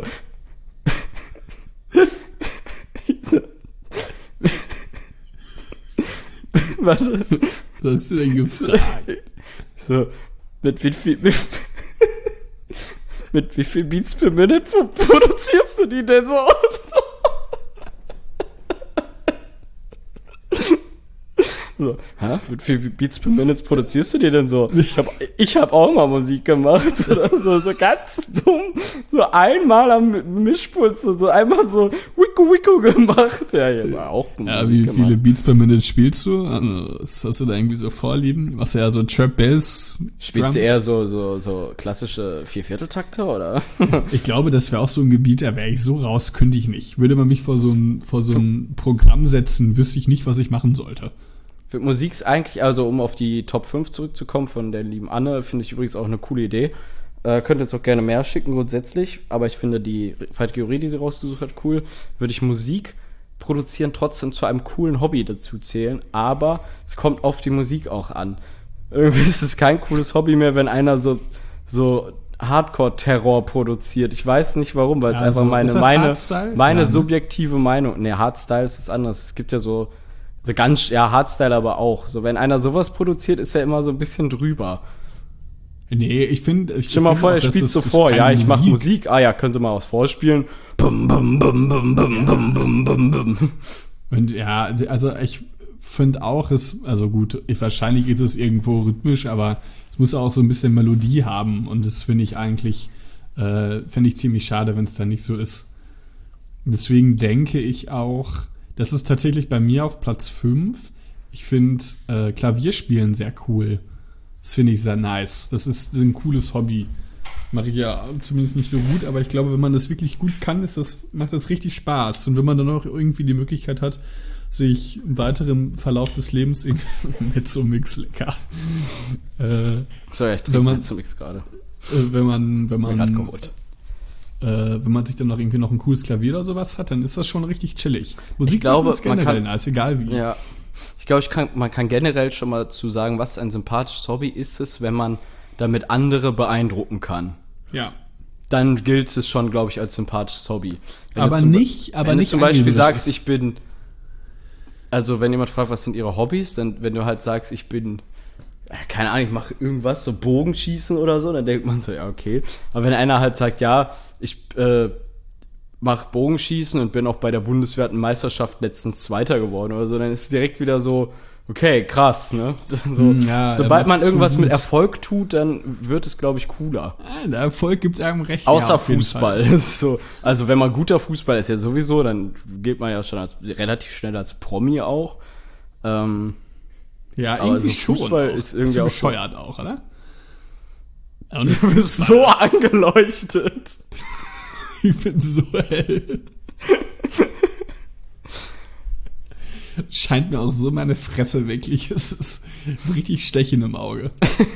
Warte. Was hast du denn gefragt? So, mit wie viel Beats per Minute produzierst du die denn so? So, mit wie viel Beats per Minute produzierst du die denn so? Ich hab auch mal Musik gemacht oder so ganz dumm. So einmal am Mischpult, so einmal so Wicko gemacht. Ja, ich hab auch Musik gemacht. Wie viele Beats per Minute spielst du? Also, hast du da irgendwie so Vorlieben? Was ja so Trap Bass? Spielst du eher so klassische Viervierteltakte oder? Ich glaube, das wäre auch so ein Gebiet, da wäre ich so raus, könnte ich nicht. Würde man mich vor so ein Programm setzen, wüsste ich nicht, was ich machen sollte. Für Musik ist eigentlich, also um auf die Top 5 zurückzukommen von der lieben Anne, finde ich übrigens auch eine coole Idee. Könnt jetzt auch gerne mehr schicken grundsätzlich, aber ich finde die Kategorie, die sie rausgesucht hat, cool. Würde ich Musik produzieren trotzdem zu einem coolen Hobby dazu zählen, aber es kommt auf die Musik auch an. Irgendwie ist es kein cooles Hobby mehr, wenn einer so Hardcore-Terror produziert. Ich weiß nicht warum, weil es einfach meine subjektive Meinung. Ne, Hardstyle ist was anderes. Es gibt ja so ganz, ja, Hardstyle aber auch. So, wenn einer sowas produziert, ist er immer so ein bisschen drüber. Nee, ich finde. Stell mal vor, er spielt so vor, ja, ich mache Musik. Ah ja, können Sie mal was vorspielen? Bum, bum, bum, bum, bum, bum, bum, bum, bum. Und ja, also ich finde auch, wahrscheinlich ist es irgendwo rhythmisch, aber es muss auch so ein bisschen Melodie haben. Und das finde ich eigentlich, ziemlich schade, wenn es dann nicht so ist. Deswegen denke ich auch, das ist tatsächlich bei mir auf Platz 5. Ich finde Klavierspielen sehr cool. Das finde ich sehr nice. Das ist ein cooles Hobby. Mache ich ja zumindest nicht so gut, aber ich glaube, wenn man das wirklich gut kann, macht das richtig Spaß. Und wenn man dann auch irgendwie die Möglichkeit hat, sich im weiteren Verlauf des Lebens Mezzomix lecker. Ich trinke Mezzomix gerade. Wenn man sich dann noch irgendwie noch ein cooles Klavier oder sowas hat, dann ist das schon richtig chillig. Musik ist generell nice, egal wie. Ja, ich glaube, man kann generell schon mal zu sagen, was ein sympathisches Hobby ist, wenn man damit andere beeindrucken kann. Ja. Dann gilt es schon, glaube ich, als sympathisches Hobby. Wenn du zum Beispiel sagst, wenn jemand fragt, was sind ihre Hobbys, dann, wenn du halt sagst, ich bin keine Ahnung, ich mache irgendwas, so Bogenschießen oder so, dann denkt man so, ja, okay. Aber wenn einer halt sagt, ja, ich mache Bogenschießen und bin auch bei der bundesweiten Meisterschaft letztens Zweiter geworden oder so, dann ist es direkt wieder so, okay, krass, ne? So, Ja, sobald man irgendwas schon mit gut. Erfolg tut, dann wird es, glaube ich, cooler. Ja, der Erfolg gibt einem recht. Außer ja, auf jeden Fußball. Fall. Das ist so, also wenn man guter Fußball ist ja sowieso, dann geht man ja schon relativ schnell als Promi auch. Ja, Aber irgendwie so schon. Fußball auch. ist irgendwie auch so- bescheuert auch, oder? Und Du bist so angeleuchtet. ich bin so hell. Scheint mir auch so meine Fresse wirklich. Es ist richtig Stechen im Auge.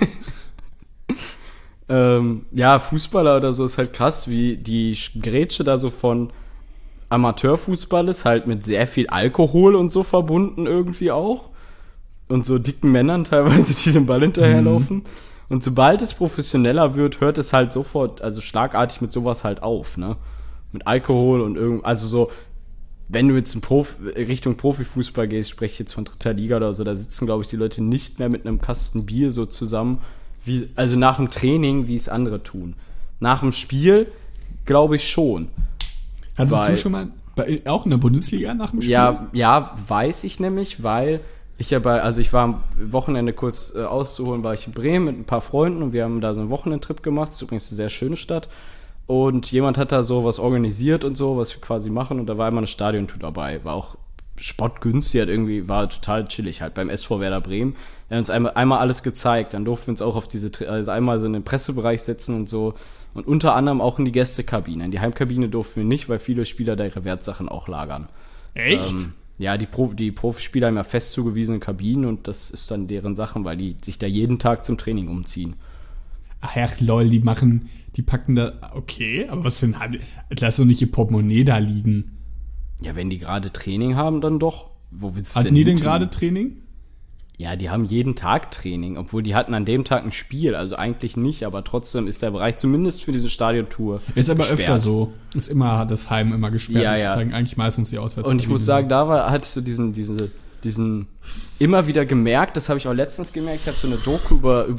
Ja, Fußballer oder so ist halt krass, wie die Grätsche da so von Amateurfußball ist, halt mit sehr viel Alkohol und so verbunden irgendwie auch. Und so dicken Männern teilweise, die den Ball hinterherlaufen. Und sobald es professioneller wird, hört es halt sofort, also schlagartig mit sowas halt auf, ne? Mit Alkohol und also so, wenn du jetzt Richtung Profifußball gehst, spreche ich jetzt von dritter Liga oder so, da sitzen, glaube ich, die Leute nicht mehr mit einem Kasten Bier so zusammen, also nach dem Training, wie es andere tun. Nach dem Spiel, glaube ich schon. Hattest Weil- du schon mal auch in der Bundesliga nach dem Spiel? Ja, weiß ich nämlich, weil ich also ich war am Wochenende kurz auszuholen, war ich in Bremen mit ein paar Freunden und wir haben da so einen Wochenendtrip gemacht. Das ist übrigens eine sehr schöne Stadt. Und jemand hat da so was organisiert und so, was wir quasi machen. Und da war immer eine Stadiontour dabei. War auch spottgünstig, war total chillig halt beim SV Werder Bremen. Er hat uns einmal alles gezeigt. Dann durften wir uns auch auf also einmal so in den Pressebereich setzen und so. Und unter anderem auch in die Gästekabine. In die Heimkabine durften wir nicht, weil viele Spieler da ihre Wertsachen auch lagern. Echt? Ja, die Profispieler haben ja fest zugewiesene Kabinen und das ist dann deren Sachen, weil die sich da jeden Tag zum Training umziehen. Ach ja, lol, die packen da, okay, aber was denn, lass doch nicht ihr Portemonnaie da liegen. Ja, wenn die gerade Training haben, dann doch. Wo willst du Hatten die denn hin tun? gerade Training? Ja, die haben jeden Tag Training, obwohl die hatten an dem Tag ein Spiel, also eigentlich nicht, aber trotzdem ist der Bereich zumindest für diese Stadiontour Ist aber gesperrt. öfter so. Ist immer das Heim immer gesperrt. Ja, Das ja. zeigen eigentlich meistens die Auswärts. Und ich muss sagen, hatte ich so diesen immer wieder gemerkt, das habe ich auch letztens gemerkt, ich habe so eine Doku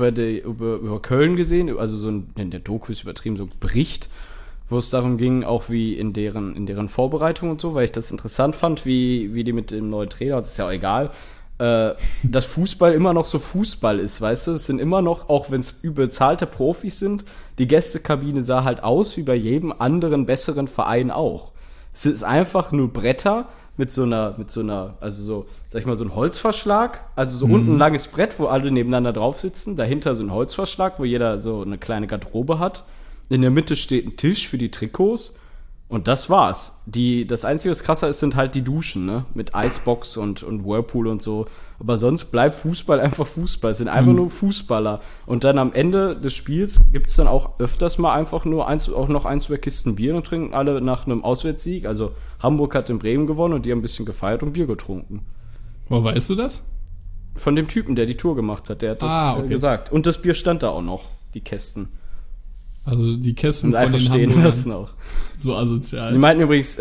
über Köln gesehen, also so der Doku ist übertrieben, so ein Bericht, wo es darum ging, auch wie in deren Vorbereitung und so, weil ich das interessant fand, wie die mit dem neuen Trainer, das ist ja auch egal, dass Fußball immer noch so Fußball ist, weißt du? Es sind immer noch, auch wenn es überzahlte Profis sind, die Gästekabine sah halt aus wie bei jedem anderen besseren Verein auch. Es ist einfach nur Bretter mit so einer, also so, sag ich mal, so ein Holzverschlag, also so unten ein langes Brett, wo alle nebeneinander drauf sitzen, dahinter so ein Holzverschlag, wo jeder so eine kleine Garderobe hat. In der Mitte steht ein Tisch für die Trikots. Und das war's. Das Einzige, was krasser ist, sind halt die Duschen, ne? Mit Icebox und Whirlpool und so. Aber sonst bleibt Fußball einfach Fußball. Es sind einfach nur Fußballer. Und dann am Ende des Spiels gibt's dann auch öfters mal einfach nur noch 1, 2 Kisten Bier und trinken alle nach einem Auswärtssieg. Also Hamburg hat in Bremen gewonnen und die haben ein bisschen gefeiert und Bier getrunken. Wo weißt du das? Von dem Typen, der die Tour gemacht hat, der hat das okay. gesagt. Und das Bier stand da auch noch, die Kästen. Also die Kästen Und einfach den stehen Hamburgern, lassen auch. so asozial. Die meinten übrigens,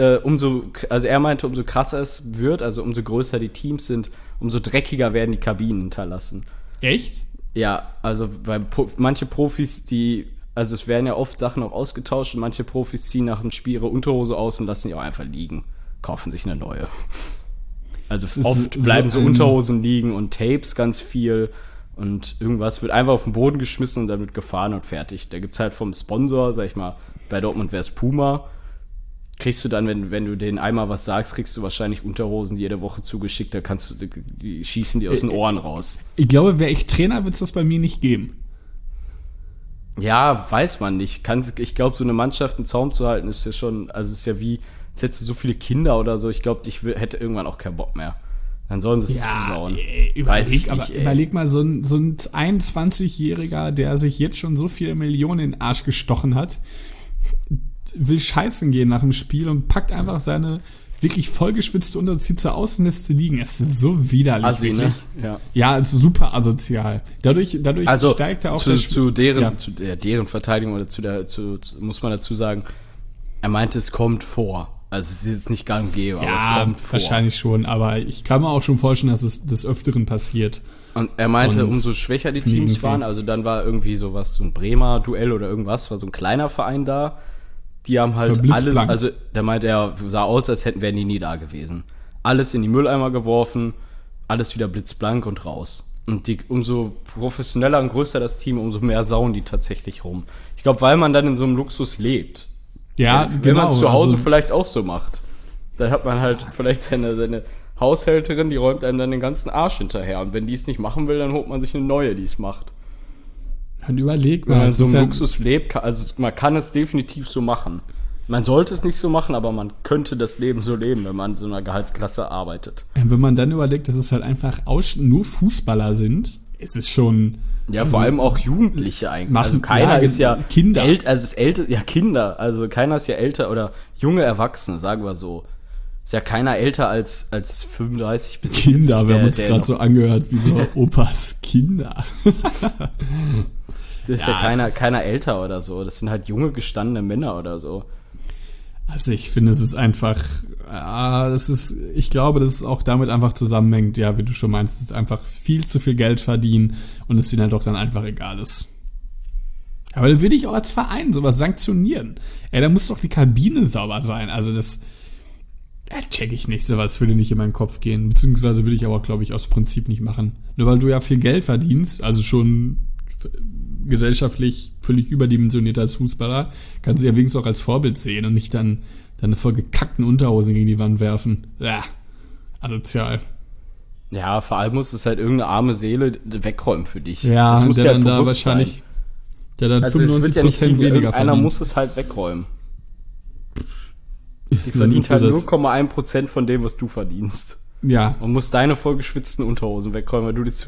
er meinte, umso krasser es wird, also umso größer die Teams sind, umso dreckiger werden die Kabinen hinterlassen. Echt? Ja, also weil manche Profis, also es werden ja oft Sachen auch ausgetauscht und manche Profis ziehen nach dem Spiel ihre Unterhose aus und lassen die auch einfach liegen, kaufen sich eine neue. Also ist oft so bleiben so ein- Unterhosen liegen und Tapes ganz viel und irgendwas wird einfach auf den Boden geschmissen und dann wird gefahren und fertig. Da gibt's halt vom Sponsor, sag ich mal, bei Dortmund wär's Puma, kriegst du dann, wenn du denen einmal was sagst, kriegst du wahrscheinlich Unterhosen jede Woche zugeschickt, da die schießen die aus den Ohren raus. Ich glaube, wäre ich Trainer, wird es das bei mir nicht geben. Ja, weiß man nicht. Ich glaube, so eine Mannschaft im Zaum zu halten, ist ja schon, also ist ja wie, als hättest du so viele Kinder oder so, ich glaube, hätte irgendwann auch keinen Bock mehr. Dann sollen sie es zusauen. Weiß ich nicht, ey. Überleg mal, so ein 21-Jähriger, der sich jetzt schon so viele Millionen in den Arsch gestochen hat, will scheißen gehen nach dem Spiel und packt einfach seine wirklich vollgeschwitzte Unterzieher aus und lässt sie liegen. Es ist so widerlich. Assi, ne? wirklich. Ja. Ja, es ist super asozial. Dadurch Also steigt er auch zu deren Verteidigung oder muss man dazu sagen, er meinte, es kommt vor. Also es ist jetzt nicht gang und gäbe, aber es Ja, kommt vor. wahrscheinlich schon, aber ich kann mir auch schon vorstellen, dass es des Öfteren passiert. Und er meinte, Und umso schwächer die fliegen Teams waren, viel. also dann war irgendwie sowas, so ein Bremer Duell oder irgendwas, war so ein kleiner Verein da. Die haben halt Aber alles, blitzblank. also der meinte, er sah aus, als wären die nie da gewesen. Alles in die Mülleimer geworfen, alles wieder blitzblank und raus. Und umso professioneller und größer das Team, umso mehr sauen die tatsächlich rum. Ich glaube, weil man dann in so einem Luxus lebt. Ja, Wenn man es zu Hause also, vielleicht auch so macht. Dann hat man halt vielleicht seine Haushälterin, die räumt einem dann den ganzen Arsch hinterher. Und wenn die es nicht machen will, dann holt man sich eine neue, die es macht. und überleg Wenn mal, man es so ist im ja- Luxus lebt, also man kann es definitiv so machen. Man sollte es nicht so machen, aber man könnte das Leben so leben, wenn man in so einer Gehaltsklasse arbeitet. wenn man dann überlegt, dass es halt einfach nur Fußballer sind, ist es schon. Ja, also, vor allem auch Jugendliche eigentlich. machen- Also keiner ja, ist ja Kinder. also ist älter, ja Kinder, also keiner ist ja älter oder junge Erwachsene, sagen wir so. Ist ja keiner älter als 35 bis 40. Kinder, wir haben uns der gerade noch- so angehört, wie so Opas Kinder. Das ist Ja, ja es ist- keiner älter oder so. Das sind halt junge, gestandene Männer oder so. Also ich finde, es ist einfach, ich glaube, dass es auch damit einfach zusammenhängt, ja, wie du schon meinst, es ist einfach viel zu viel Geld verdienen und es ihnen halt doch dann einfach egal ist. Aber dann würde ich auch als Verein sowas sanktionieren. Ey, da muss doch die Kabine sauber sein. Also das check ich nicht. Sowas würde nicht in meinen Kopf gehen. Beziehungsweise würde ich aber, glaube ich, aus Prinzip nicht machen. Nur weil du ja viel Geld verdienst, also schon gesellschaftlich völlig überdimensioniert als Fußballer, kannst du ja wenigstens auch als Vorbild sehen und nicht dann deine voll gekackten Unterhosen gegen die Wand werfen. Asozial. Ja, vor allem muss es halt irgendeine arme Seele wegräumen für dich. Ja, das muss der ja dann da bewusst wahrscheinlich, sein. der dann Also es wird ja nicht 95% liegen, weniger einer verdient. muss es halt wegräumen. Die Dann verdient musst du halt das- 0,1% von dem, was du verdienst. Ja, Man muss deine vollgeschwitzten Unterhosen wegräumen, weil du die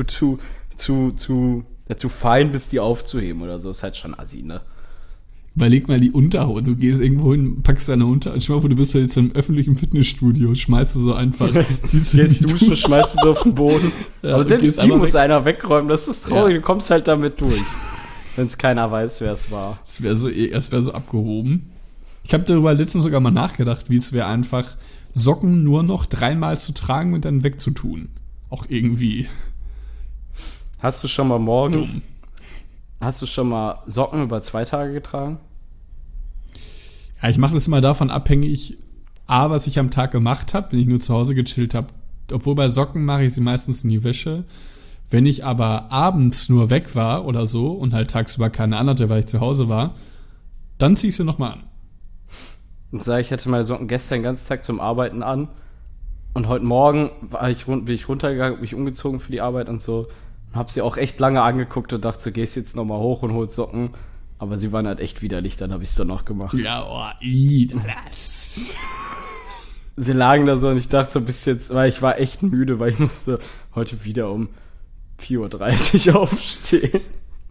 zu fein bist, die aufzuheben oder so. Ist halt schon assi, ne? überleg mal die Unterhose. Du gehst irgendwo hin, packst deine Unterhose. Stell mal vor, du bist ja jetzt im öffentlichen Fitnessstudio, schmeißt du so einfach. ziehst du Jetzt die duschen, schmeißt du so auf den Boden. Ja, Aber und selbst gehst die einfach muss weg. einer wegräumen. Das ist traurig. Ja. Du kommst halt damit durch. Wenn es keiner weiß, wer es war. Es wäre so abgehoben. Ich habe darüber letztens sogar mal nachgedacht, wie es wäre, einfach Socken nur noch 3-mal zu tragen und dann wegzutun. Auch irgendwie Hast du schon mal morgens, dumm. hast du schon mal Socken über 2 Tage getragen? Ja, ich mache das immer davon abhängig, was ich am Tag gemacht habe, wenn ich nur zu Hause gechillt habe. Obwohl bei Socken mache ich sie meistens in die Wäsche. Wenn ich aber abends nur weg war oder so und halt tagsüber keine anhatte, weil ich zu Hause war, dann ziehe ich sie nochmal an. Und sag, ich hatte meine Socken gestern den ganzen Tag zum Arbeiten an. Und heute Morgen bin ich runtergegangen, mich umgezogen für die Arbeit und so. Und hab sie auch echt lange angeguckt und dachte, so, gehst jetzt nochmal hoch und holst Socken. Aber sie waren halt echt widerlich, dann habe ich es dann noch gemacht. Ja, das. Sie lagen da so und ich dachte so bis jetzt, weil ich war echt müde, weil ich musste heute wieder um 4:30 Uhr aufstehen.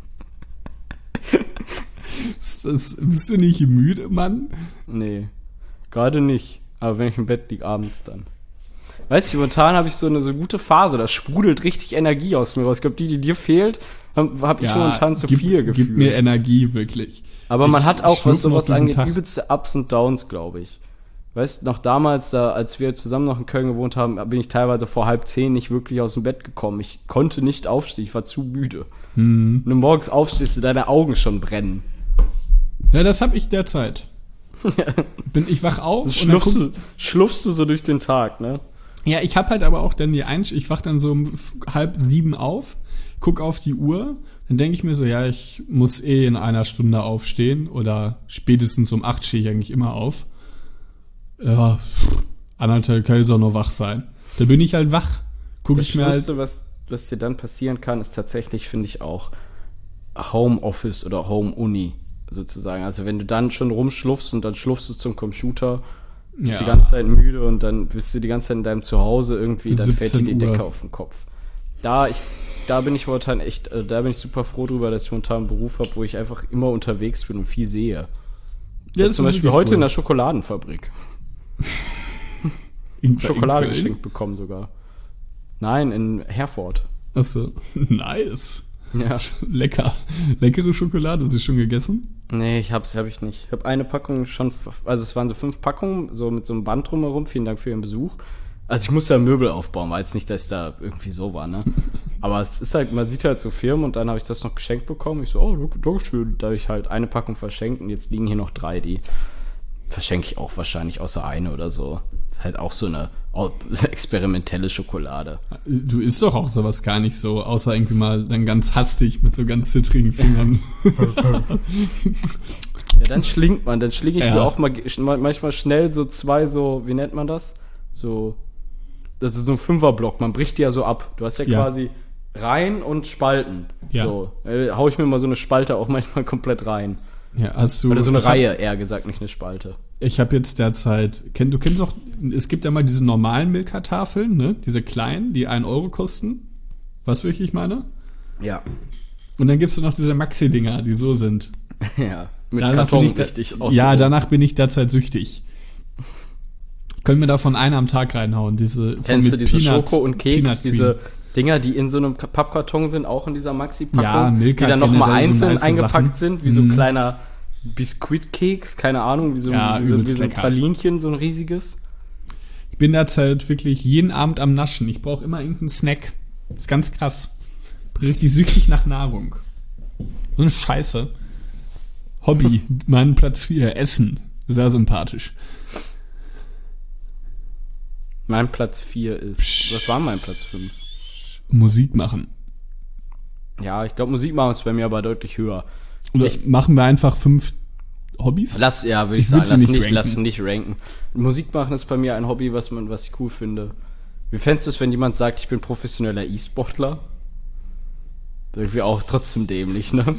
Bist du nicht müde, Mann? Nee, gerade nicht. Aber wenn ich im Bett liege, abends dann. Weißt du, momentan habe ich so eine so gute Phase, da sprudelt richtig Energie aus mir raus. Ich glaube, die dir fehlt, habe ich momentan zu viel gefühlt. Gibt mir Energie, wirklich. Aber man Ich hat auch, was schlürfe noch sowas jeden angeht, Tag. übelste Ups und Downs, glaube ich. Weißt du, noch damals, als wir zusammen noch in Köln gewohnt haben, bin ich teilweise vor 9:30 nicht wirklich aus dem Bett gekommen. Ich konnte nicht aufstehen, ich war zu müde. Hm. Und du morgens aufstehst, du deine Augen schon brennen. Ja, das habe ich derzeit. Ich wach auf und dann Schlufst du so durch den Tag, ne? ja, ich habe halt aber auch dann ich wach dann so um 6:30 auf, guck auf die Uhr, dann denke ich mir so, ja, ich muss in einer Stunde aufstehen oder spätestens um 8 stehe ich eigentlich immer auf. Ja, 1,5 kann ich auch noch wach sein. Da bin ich halt wach. Guck Das ich mir halt. Schlimmste, was dir dann passieren kann, ist tatsächlich, finde ich, auch Homeoffice oder Home-Uni sozusagen. Also wenn du dann schon rumschlufst und dann schlufst du zum Computer, bist Ja. die ganze Zeit müde und dann bist du die ganze Zeit in deinem Zuhause irgendwie, dann fällt dir 17 die Uhr. Decke auf den Kopf. Da bin ich momentan echt, da bin ich super froh drüber, dass ich momentan einen Beruf habe, wo ich einfach immer unterwegs bin und viel sehe. Ja, das Zum ist Beispiel wirklich heute cool. in der Schokoladenfabrik. Schokolade geschenkt bekommen sogar. Nein, in Herford. Achso, nice. Ja. Lecker. Leckere Schokolade, hast du schon gegessen? Nee, hab ich nicht. Ich habe eine Packung schon, also es waren so 5 Packungen, so mit so einem Band drumherum. Vielen Dank für Ihren Besuch. Also ich musste ja Möbel aufbauen, war jetzt nicht, dass ich da irgendwie so war, ne? Aber es ist halt, man sieht halt so Firmen und dann habe ich das noch geschenkt bekommen. Ich so, oh, Dankeschön. Da habe ich halt eine Packung verschenkt und jetzt liegen hier noch 3, die verschenke ich auch wahrscheinlich außer eine oder so. Ist halt auch so eine experimentelle Schokolade. Du isst doch auch sowas gar nicht so, außer irgendwie mal dann ganz hastig mit so ganz zittrigen Fingern. Ja, dann schlingt man. Dann schlinge ich mir auch mal manchmal schnell so 2 so, wie nennt man das? So, das ist so ein 5er-Block. Man bricht die ja so ab. Du hast ja quasi rein und Spalten. Ja. So, hau ich mir mal so eine Spalte auch manchmal komplett rein. Ja, hast du. Oder so eine Reihe, eher gesagt, nicht eine Spalte. Ich habe jetzt derzeit, du kennst auch, es gibt ja mal diese normalen Milka-Tafeln, ne? Diese kleinen, die 1 Euro kosten. Was wirklich meine? Ja. Und dann gibt's noch diese Maxi-Dinger, die so sind. Ja, mit Karton richtig aus. Ja, danach bin ich derzeit süchtig. Können wir davon eine am Tag reinhauen? Kennst du diese Schoko und Keks, diese Dinger, die in so einem Pappkarton sind, auch in dieser Maxi-Packung? Ja, Milka, die dann nochmal einzeln so eingepackt sind, wie so ein kleiner Biskuitkeks, keine Ahnung, wie so ein Pralinchen, so ein riesiges. Ich bin derzeit wirklich jeden Abend am Naschen. Ich brauche immer irgendeinen Snack. Das ist ganz krass. Bin richtig süchtig nach Nahrung. So eine Scheiße. Hobby, mein Platz 4, Essen. Sehr sympathisch. Mein Platz 4 ist, was war mein Platz 5? Musik machen. Ja, ich glaube, Musik machen ist bei mir aber deutlich höher. Oder machen wir einfach 5 Hobbys? Würde ich sagen, lass nicht ranken. Musik machen ist bei mir ein Hobby, was ich cool finde. Wie fändest du es, wenn jemand sagt, ich bin professioneller E-Sportler? Irgendwie auch trotzdem dämlich, ne?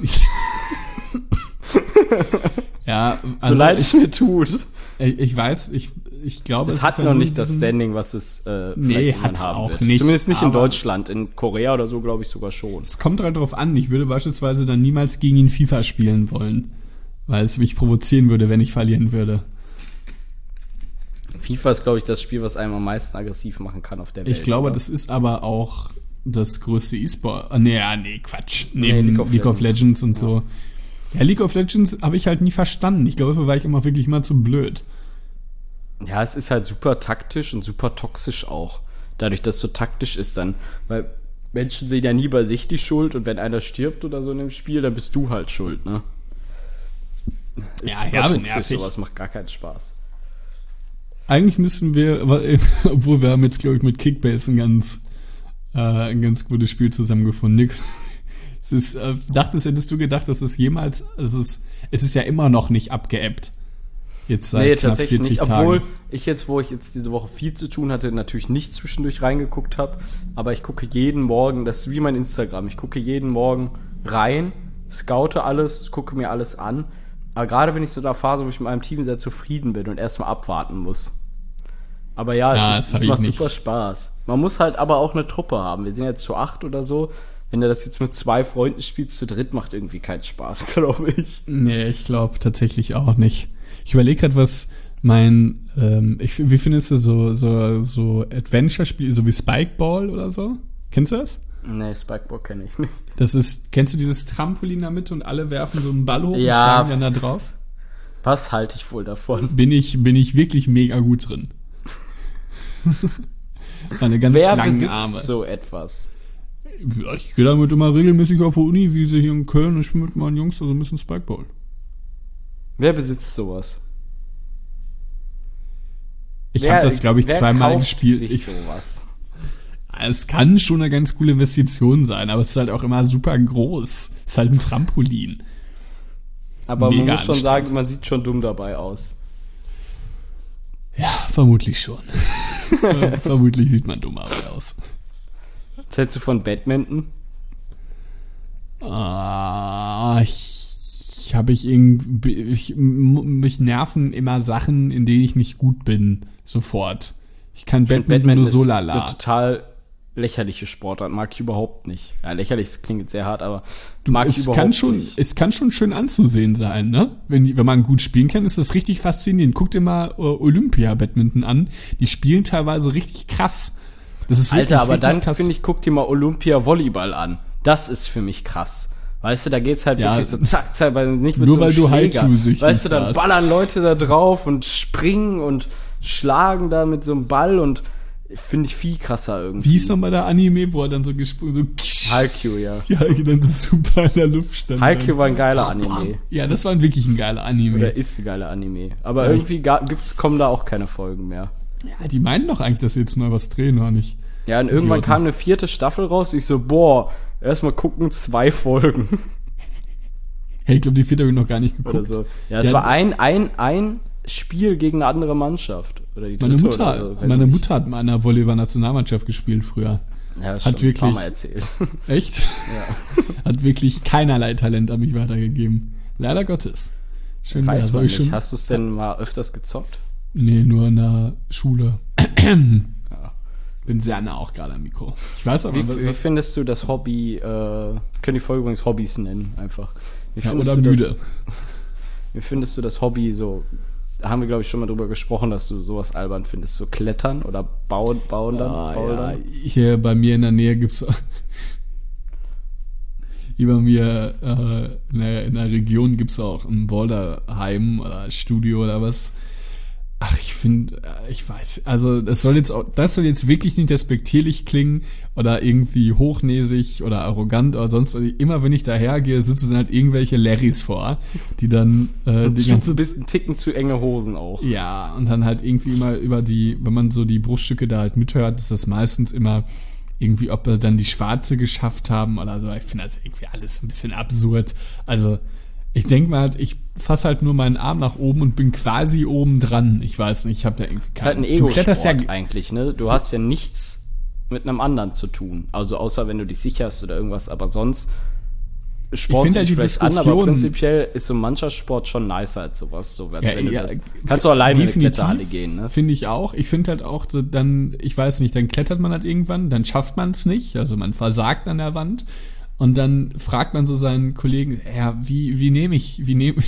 Ja, also so leid es mir tut. Ich weiß, ich glaube, es hat noch nicht das Standing, was es vielleicht hat's haben auch wird. Nicht. Zumindest nicht in Deutschland. In Korea oder so, glaube ich, sogar schon. Es kommt halt darauf an. Ich würde beispielsweise dann niemals gegen ihn FIFA spielen wollen, weil es mich provozieren würde, wenn ich verlieren würde. FIFA ist, glaube ich, das Spiel, was einem am meisten aggressiv machen kann auf der Welt. Ich glaube, oder? Das ist aber auch das größte E-Sport. Nee, Quatsch. Neben League of Legends und so. Ja, League of Legends habe ich halt nie verstanden. Ich glaube, dafür war ich immer wirklich mal zu blöd. Ja, es ist halt super taktisch und super toxisch auch. Dadurch, dass es so taktisch ist dann. Weil Menschen sehen ja nie bei sich die Schuld und wenn einer stirbt oder so in dem Spiel, dann bist du halt schuld, ne? Ja, nervig. Sowas macht gar keinen Spaß. Eigentlich müssen wir, obwohl wir haben jetzt, glaube ich, mit Kickbase ein ganz gutes Spiel zusammengefunden. Nick, hättest du gedacht, dass es jemals, es ist ja immer noch nicht abgeebbt. Jetzt seit knapp 40 Tagen. Obwohl ich jetzt, wo ich jetzt diese Woche viel zu tun hatte, natürlich nicht zwischendurch reingeguckt habe, aber ich gucke jeden Morgen, das ist wie mein Instagram, ich gucke jeden Morgen rein, scoute alles, gucke mir alles an, aber gerade bin ich so in der Phase, wo ich mit meinem Team sehr zufrieden bin und erstmal abwarten muss. Aber es macht super Spaß. Man muss halt aber auch eine Truppe haben. Wir sind jetzt zu 8 oder so. Wenn du das jetzt mit 2 Freunden spielst, zu dritt macht irgendwie keinen Spaß, glaube ich. Nee, ich glaube tatsächlich auch nicht. Ich überlege gerade, was wie findest du so Adventure-Spiele, so wie Spikeball oder so? Kennst du das? Nee, Spikeball kenne ich nicht. Kennst du dieses Trampolin in der Mitte und alle werfen so einen Ball hoch und schlagen dann da drauf? Was halte ich wohl davon? Bin ich wirklich mega gut drin. Eine ganz lange Arme. So etwas? Ja, ich gehe damit immer regelmäßig auf der Uni, wie sie hier in Köln, und ich spiele mit meinen Jungs so ein bisschen Spikeball. Wer besitzt sowas? Ich habe das, glaube ich, zweimal gespielt. Sowas? Es kann schon eine ganz coole Investition sein, aber es ist halt auch immer super groß. Es ist halt ein Trampolin. Aber man muss schon sagen, man sieht schon dumm dabei aus. Ja, vermutlich schon. Vermutlich sieht man dumm aus. Was hältst du von Badminton? Mich nerven immer Sachen, in denen ich nicht gut bin, sofort. Ich kann Badminton nur so lala. Eine total lächerliche Sportart, mag ich überhaupt nicht. Ja, lächerlich, das klingt jetzt sehr hart, aber mag ich überhaupt nicht. Es kann schon schön anzusehen sein, ne? Wenn man gut spielen kann, ist das richtig faszinierend. Guck dir mal Olympia-Badminton an. Die spielen teilweise richtig krass. Das ist wirklich, Alter, aber dann finde ich, guck dir mal Olympia-Volleyball an. Das ist für mich krass. Weißt du, da geht's halt wirklich so zack, nicht mit nur so einem weil Schläger. Du Haiku-süchtig weißt du, dann ballern Leute da drauf und springen und schlagen da mit so einem Ball und finde ich viel krasser irgendwie. Wie hieß nochmal der Anime, wo er dann so gesprungen, so Haikyuu, ja. ja, dann so super in der Luft stand. Haikyuu war ein geiler Anime. Ja, das war wirklich ein geiler Anime. Oder ist ein geiler Anime. Aber Ja, irgendwie kommen da auch keine Folgen mehr. Ja, die meinen doch eigentlich, dass sie jetzt neu was drehen, oder nicht? Ja, und irgendwann Idioten. kam eine 4. Staffel raus. Ich so, boah, erstmal gucken, 2 Folgen. Hey, ich glaube, die 4. habe ich noch gar nicht geguckt. Oder so. Ja, es war ein Spiel gegen eine andere Mannschaft. Oder die Meine dritte Mutter, oder so, weiß meine nicht. Mutter hat mal in einer Volleyball-Nationalmannschaft gespielt früher. Ja, das hat stimmt, ein paar wirklich- Mal erzählt. Echt? Ja. Hat wirklich keinerlei Talent an mich weitergegeben. Leider Gottes. Schön Weiß wär's, man hab ich nicht. schon. Hast du es denn mal öfters gezockt? Nee, nur in der Schule. Ja. Bin sehr nah auch gerade am Mikro. Ich weiß aber, Wie findest du das Hobby, können die Folge übrigens Hobbys nennen, einfach. Wie ja, findest oder du müde. Wie findest du das Hobby so, da haben wir glaube ich schon mal drüber gesprochen, dass du sowas albern findest, so Klettern oder Bauen Ja, dann? hier bei mir in der Nähe gibt's hier bei mir in der Region gibt's auch ein Boulderheim oder Studio oder was. Ach, ich finde, ich weiß, also das soll jetzt wirklich nicht despektierlich klingen oder irgendwie hochnäsig oder arrogant oder sonst was. Immer wenn ich dahergehe, sitzen halt irgendwelche Larrys vor, die dann die ganze Ein Ticken zu enge Hosen auch. ja, und dann halt irgendwie immer wenn man so die Bruchstücke da halt mithört, ist das meistens immer irgendwie, ob wir dann die Schwarze geschafft haben oder so. Ich finde das irgendwie alles ein bisschen absurd. Also, ich denke mal halt, ich fasse halt nur meinen Arm nach oben und bin quasi oben dran. Ich weiß nicht, ich habe da irgendwie Das ist halt ein Du kletterst Ego-Sport ja, eigentlich, ne? Du hast ja nichts mit einem anderen zu tun. Also außer wenn du dich sicherst oder irgendwas, aber sonst sportst find du halt dich die vielleicht an, aber Diskussion- prinzipiell ist so ein Mannschaftssport schon nicer als sowas. So, als Ja, wenn du ja, das, kannst du alleine in eine definitiv, Kletterhalle gehen, ne? Finde ich auch. Ich finde halt auch, so dann, ich weiß nicht, dann klettert man halt irgendwann, dann schafft man es nicht, also man versagt an der Wand und dann fragt man so seinen Kollegen, ja, wie nehme ich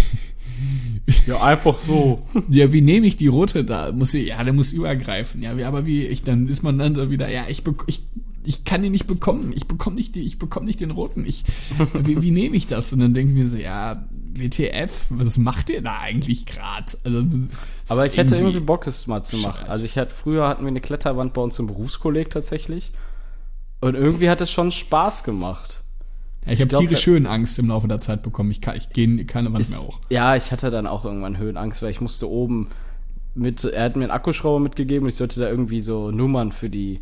Ja, einfach so. ja, wie nehme ich die rote da? Der muss übergreifen. Ja, dann ist man dann so wieder, ja, ich kann ihn nicht bekommen. Ich bekomme nicht den roten. Wie nehme ich das? Und dann denken wir so, ja, WTF, was macht ihr da eigentlich gerade? Also, Aber ich hätte irgendwie Bock, es mal zu machen. Scheiße. Also früher hatten wir eine Kletterwand bei uns im Berufskolleg tatsächlich. Und irgendwie hat es schon Spaß gemacht. Ja, ich habe glaub, tierisch Höhenangst im Laufe der Zeit bekommen. Ich gehe keine Wand mehr hoch. Ja, ich hatte dann auch irgendwann Höhenangst, weil ich musste oben er hat mir einen Akkuschrauber mitgegeben und ich sollte da irgendwie so Nummern für die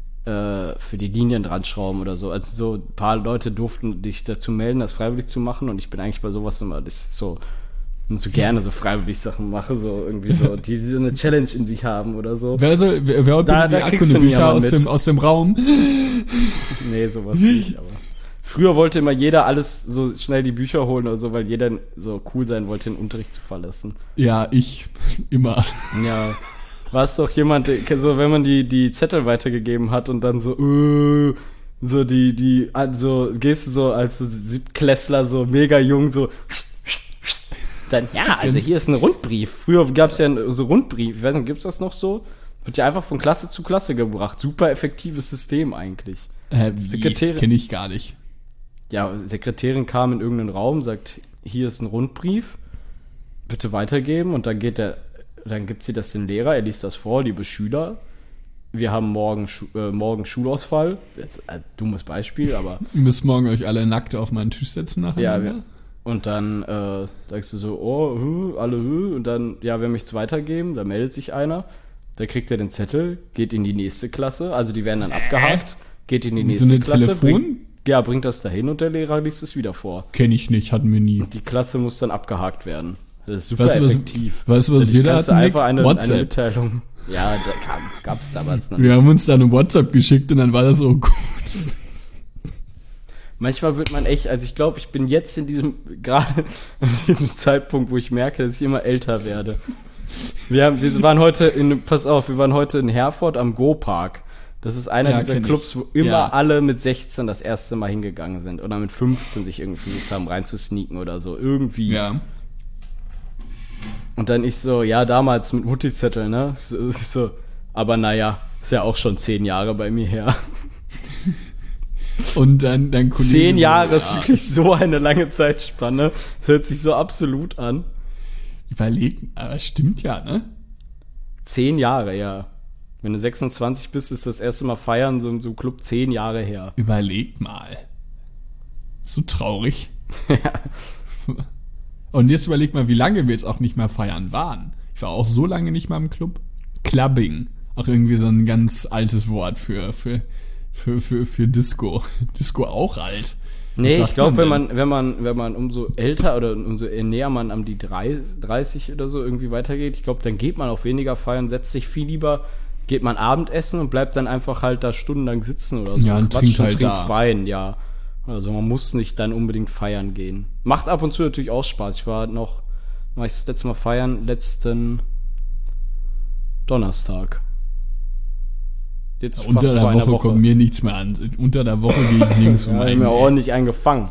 Linien dran schrauben oder so. Also so ein paar Leute durften dich dazu melden, das freiwillig zu machen und ich bin eigentlich bei sowas immer, das ist so gerne so freiwillig Sachen mache, so irgendwie so, die so eine Challenge in sich haben oder so. Wer holt Da bitte die kriegst du mich Akkunebücher aber mit. aus dem Raum? Nee, sowas nicht, aber früher wollte immer jeder alles so schnell die Bücher holen oder so, weil jeder so cool sein wollte, den Unterricht zu verlassen. Ja, ich immer. Ja, war es doch jemand, so wenn man die Zettel weitergegeben hat und dann so gehst du so als Siebtklässler so mega jung so dann, ja, also hier ist ein Rundbrief. Früher gab es ja so Rundbrief, ich weiß nicht, gibt's das noch so? Wird ja einfach von Klasse zu Klasse gebracht. Super effektives System eigentlich. Das kenne ich gar nicht. Ja, Sekretärin kam in irgendeinen Raum, sagt, hier ist ein Rundbrief, bitte weitergeben und dann gibt sie das dem Lehrer, er liest das vor, liebe Schüler, wir haben morgen Schulausfall, jetzt ein dummes Beispiel, aber Ihr müsst morgen euch alle nackt auf meinen Tisch setzen ja, nacheinander. und dann sagst du so, alle und dann, ja, wir möchten es weitergeben, da meldet sich einer, da kriegt er den Zettel, geht in die nächste Klasse, also die werden dann abgehakt, geht in die So nächste eine Klasse, Telefon? bringt das dahin und der Lehrer liest es wieder vor. Kenne ich nicht, hatten wir nie. Die Klasse muss dann abgehakt werden. Das ist super Weißt du, effektiv. was Dadurch wir da kannst du hatten, einfach Nick? eine WhatsApp. Mitteilung. Ja, da gab's damals noch Wir nicht. haben uns dann ein WhatsApp geschickt und dann war das so gut. Manchmal wird man echt, also ich glaube, ich bin jetzt gerade an diesem Zeitpunkt, wo ich merke, dass ich immer älter werde. Wir waren heute in Herford am Go-Park. Das ist einer Ja, dieser kenn ich. Clubs, wo immer Ja. alle mit 16 das erste Mal hingegangen sind. Oder mit 15 sich irgendwie versucht haben, reinzusneaken oder so. Irgendwie. Ja. Und dann ich so, ja, damals mit Mutti-Zettel, ne? So, aber naja, ist ja auch schon 10 Jahre bei mir her. Und dann Kollege 10 Jahre so, ist wirklich so eine lange Zeitspanne. Das hört sich so absolut an. Überlegt, aber stimmt ja, ne? 10 Jahre, ja. Wenn du 26 bist, ist das erste Mal feiern so im Club 10 Jahre her. Überleg mal. So traurig. Und jetzt überleg mal, wie lange wir jetzt auch nicht mehr feiern waren. Ich war auch so lange nicht mal im Club. Clubbing. Auch irgendwie so ein ganz altes Wort für Disco. Disco auch alt. Nee, ich glaube, wenn man umso älter oder umso näher man an die 30 oder so irgendwie weitergeht, ich glaube, dann geht man auch weniger feiern, setzt sich viel lieber, geht man Abendessen und bleibt dann einfach halt da stundenlang sitzen oder so. Ja, und trinkt halt da. Wein, ja. Also man muss nicht dann unbedingt feiern gehen. Macht ab und zu natürlich auch Spaß. Ich war das letzte Mal feiern, letzten Donnerstag. Jetzt ja, unter der Woche kommt mir nichts mehr an. Unter der Woche gehe ich nirgends mehr. Ich habe mir ordentlich eingefangen.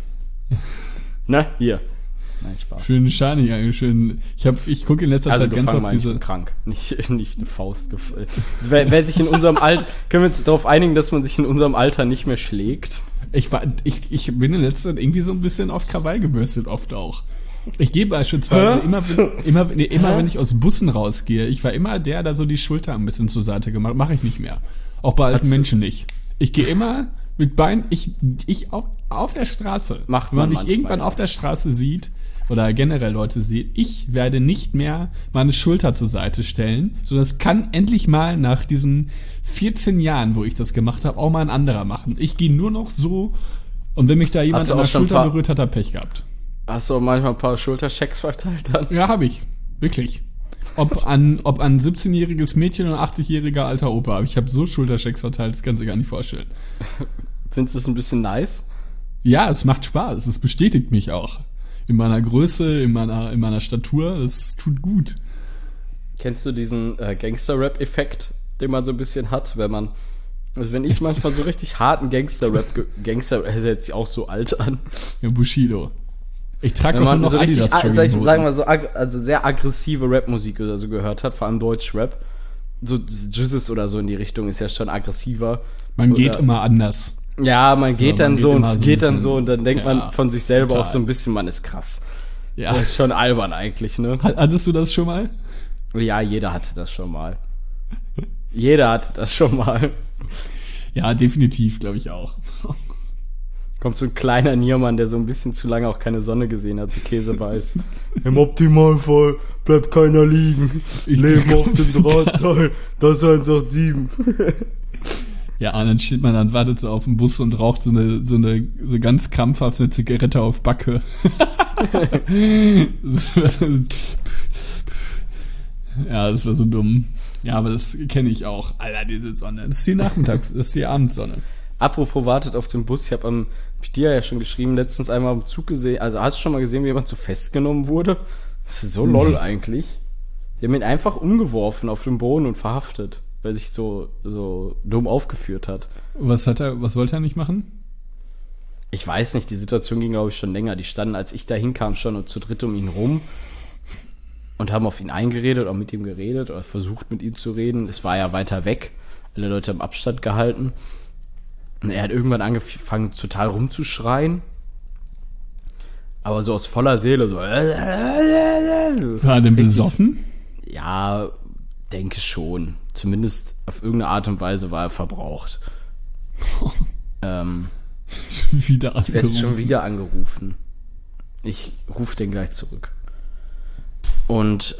Ne? Hier. Nein, Spaß. Schön scheinig, schön. Ich gucke in letzter Zeit ganz auf diese... Ich bin krank. Nicht eine Faust gefallen. Wer sich in unserem Alter... Können wir uns darauf einigen, dass man sich in unserem Alter nicht mehr schlägt? Ich bin in letzter Zeit irgendwie so ein bisschen auf Krawall gebürstet, oft auch. Ich gehe beispielsweise immer, wenn ich aus Bussen rausgehe, ich war immer der, der so die Schulter ein bisschen zur Seite gemacht. Mache ich nicht mehr. Auch bei alten Menschen nicht. Ich gehe immer mit Beinen, ich auf der Straße. Wenn man mich irgendwann auf der Straße sieht oder generell Leute sieht, ich werde nicht mehr meine Schulter zur Seite stellen, sondern es kann endlich mal nach diesen 14 Jahren, wo ich das gemacht habe, auch mal ein anderer machen. Ich gehe nur noch so und wenn mich da jemand an der Schulter berührt, hat er Pech gehabt. Hast du auch manchmal ein paar Schulterchecks verteilt dann? Ja, habe ich. Wirklich. Ob an 17-jähriges Mädchen oder 80-jähriger alter Opa. Ich habe so Schulterchecks verteilt, das kannst du dir gar nicht vorstellen. Findest du das ein bisschen nice? Ja, es macht Spaß. Es bestätigt mich auch. In meiner Größe, in meiner Statur. Das tut gut. Kennst du diesen Gangster-Rap-Effekt, den man so ein bisschen hat, wenn ich manchmal so richtig harten Gangster-Rap, hört sich auch so alt an. Ja, Bushido. Ich trage auch noch so richtig, Adidas sagen wir mal so, also sehr aggressive Rapmusik oder so gehört hat, vor allem Deutschrap. So Jizzes oder so in die Richtung ist ja schon aggressiver. Man geht immer anders. Ja, man geht dann so und dann denkt man von sich selber total. Auch so ein bisschen, man ist krass. Ja. Das ist schon albern eigentlich, ne? Hattest du das schon mal? Ja, jeder hatte das schon mal. Ja, definitiv, glaube ich auch. Kommt so ein kleiner Niermann, der so ein bisschen zu lange auch keine Sonne gesehen hat, so Käsebeiß. Im Optimalfall bleibt keiner liegen. Ich lebe auf dem Drahtseil, das 187. Ja, und dann steht man dann, wartet so auf dem Bus und raucht so ganz krampfhaft eine Zigarette auf Backe. Ja, das war so dumm. Ja, aber das kenne ich auch. Alter, diese Sonne. Das ist die Nachmittags-, das ist die Abendsonne. Apropos wartet auf den Bus, ich habe dir ja schon geschrieben, letztens einmal am Zug gesehen, also hast du schon mal gesehen, wie jemand so festgenommen wurde? Das ist so lol eigentlich. Die haben ihn einfach umgeworfen auf den Boden und verhaftet, weil er sich so dumm aufgeführt hat. Was wollte er nicht machen? Ich weiß nicht, die Situation ging, glaube ich, schon länger. Die standen, als ich da hinkam, schon und zu dritt um ihn rum und haben auf ihn eingeredet oder mit ihm geredet oder versucht, mit ihm zu reden. Es war ja weiter weg. Alle Leute haben Abstand gehalten. Und er hat irgendwann angefangen, total rumzuschreien. Aber so aus voller Seele, so. War er denn besoffen? Ja, denke schon. Zumindest auf irgendeine Art und Weise war er verbraucht. Wieder angerufen. Ich werde schon wieder angerufen. Ich rufe den gleich zurück. Und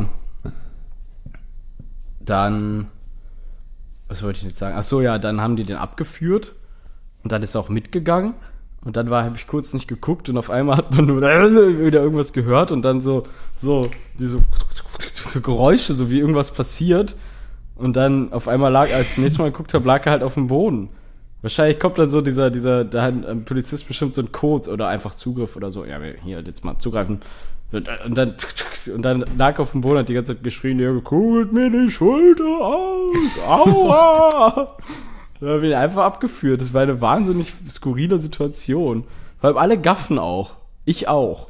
dann, was wollte ich jetzt sagen? Ach so, ja, dann haben die den abgeführt und dann ist er auch mitgegangen und dann habe ich kurz nicht geguckt und auf einmal hat man nur wieder irgendwas gehört und dann so diese so Geräusche, so wie irgendwas passiert und dann auf einmal als ich das nächste Mal geguckt habe, lag er halt auf dem Boden. Wahrscheinlich kommt dann so da hat ein Polizist bestimmt so einen Code oder einfach Zugriff oder so. Ja, hier, jetzt mal zugreifen. Und dann lag er auf dem Boden, hat die ganze Zeit geschrien, der kugelt mir die Schulter aus, aua! Da haben wir ihn einfach abgeführt. Das war eine wahnsinnig skurrile Situation. Vor allem alle gaffen auch. Ich auch.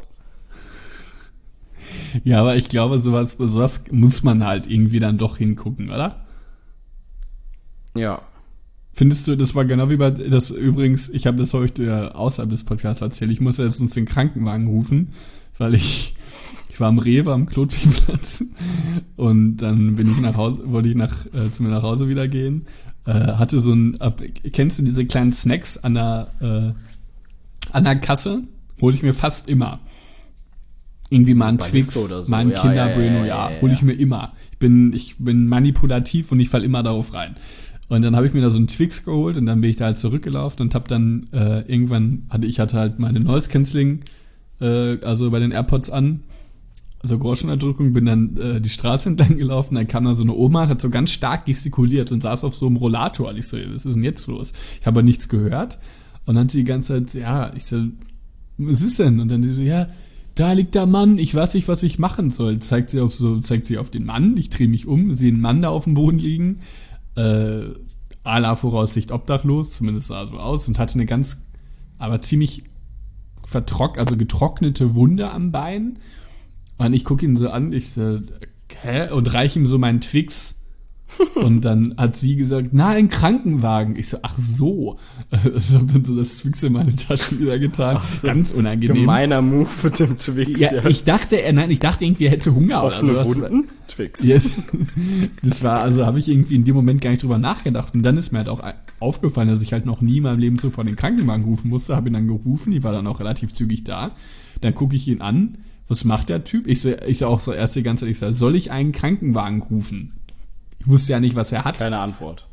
Ja, aber ich glaube, sowas muss man halt irgendwie dann doch hingucken, oder? Ja. Findest du, das war genau wie bei das übrigens, ich habe das heute außerhalb des Podcasts erzählt, ich muss jetzt uns den Krankenwagen rufen, weil ich Ich war am Rewe am Klotwigplatz und dann bin ich nach Hause, wollte ich zu mir nach Hause wieder gehen. Hatte so kennst du diese kleinen Snacks an der Kasse? Hole ich mir fast immer. Irgendwie mal ein Twix, oder so. mal ein Kinder-Bueno, hole ich mir immer. Ich bin manipulativ und ich falle immer darauf rein. Und dann habe ich mir da so einen Twix geholt und dann bin ich da halt zurückgelaufen und habe dann irgendwann, hatte halt meine Noise-Canceling, also bei den AirPods an, so Groschenunterdrückung, bin dann die Straße entlang gelaufen, dann kam da so eine Oma, hat so ganz stark gestikuliert und saß auf so einem Rollator. Und ich so, was ist denn jetzt los? Ich habe aber nichts gehört. Und dann hat sie die ganze Zeit, ich so, was ist denn? Und dann sie so, ja, da liegt der Mann, ich weiß nicht, was ich machen soll. Zeigt sie auf den Mann, ich drehe mich um, sehe einen Mann da auf dem Boden liegen, aller Voraussicht obdachlos, zumindest sah so aus, und hatte eine aber ziemlich getrocknete Wunde am Bein. Und ich gucke ihn so an, ich so, hä? Und reiche ihm so meinen Twix. Und dann hat sie gesagt, nein, Krankenwagen. Ich so, ach so. Ich habe dann so das Twix in meine Tasche wieder getan. So, ganz unangenehm. Gemeiner Move mit dem Twix. Ja, ich dachte irgendwie, er hätte Hunger oder so. Wunden? Twix. Ja, das war, also habe ich irgendwie in dem Moment gar nicht drüber nachgedacht. Und dann ist mir halt auch aufgefallen, dass ich halt noch nie in meinem Leben zuvor den Krankenwagen rufen musste. Habe ihn dann gerufen, die war dann auch relativ zügig da. Dann gucke ich ihn an. Was macht der Typ? Ich so auch so erst die ganze Zeit, soll ich einen Krankenwagen rufen? Ich wusste ja nicht, was er hat. Keine Antwort.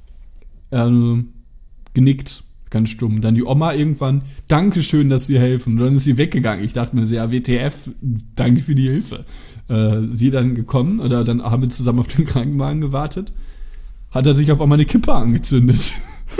Genickt, ganz stumm. Dann die Oma irgendwann, Dankeschön, dass Sie helfen. Und dann ist sie weggegangen. Ich dachte mir so, ja, WTF, danke für die Hilfe. Sie dann gekommen, oder dann haben wir zusammen auf den Krankenwagen gewartet. Hat er sich auf einmal eine Kippe angezündet.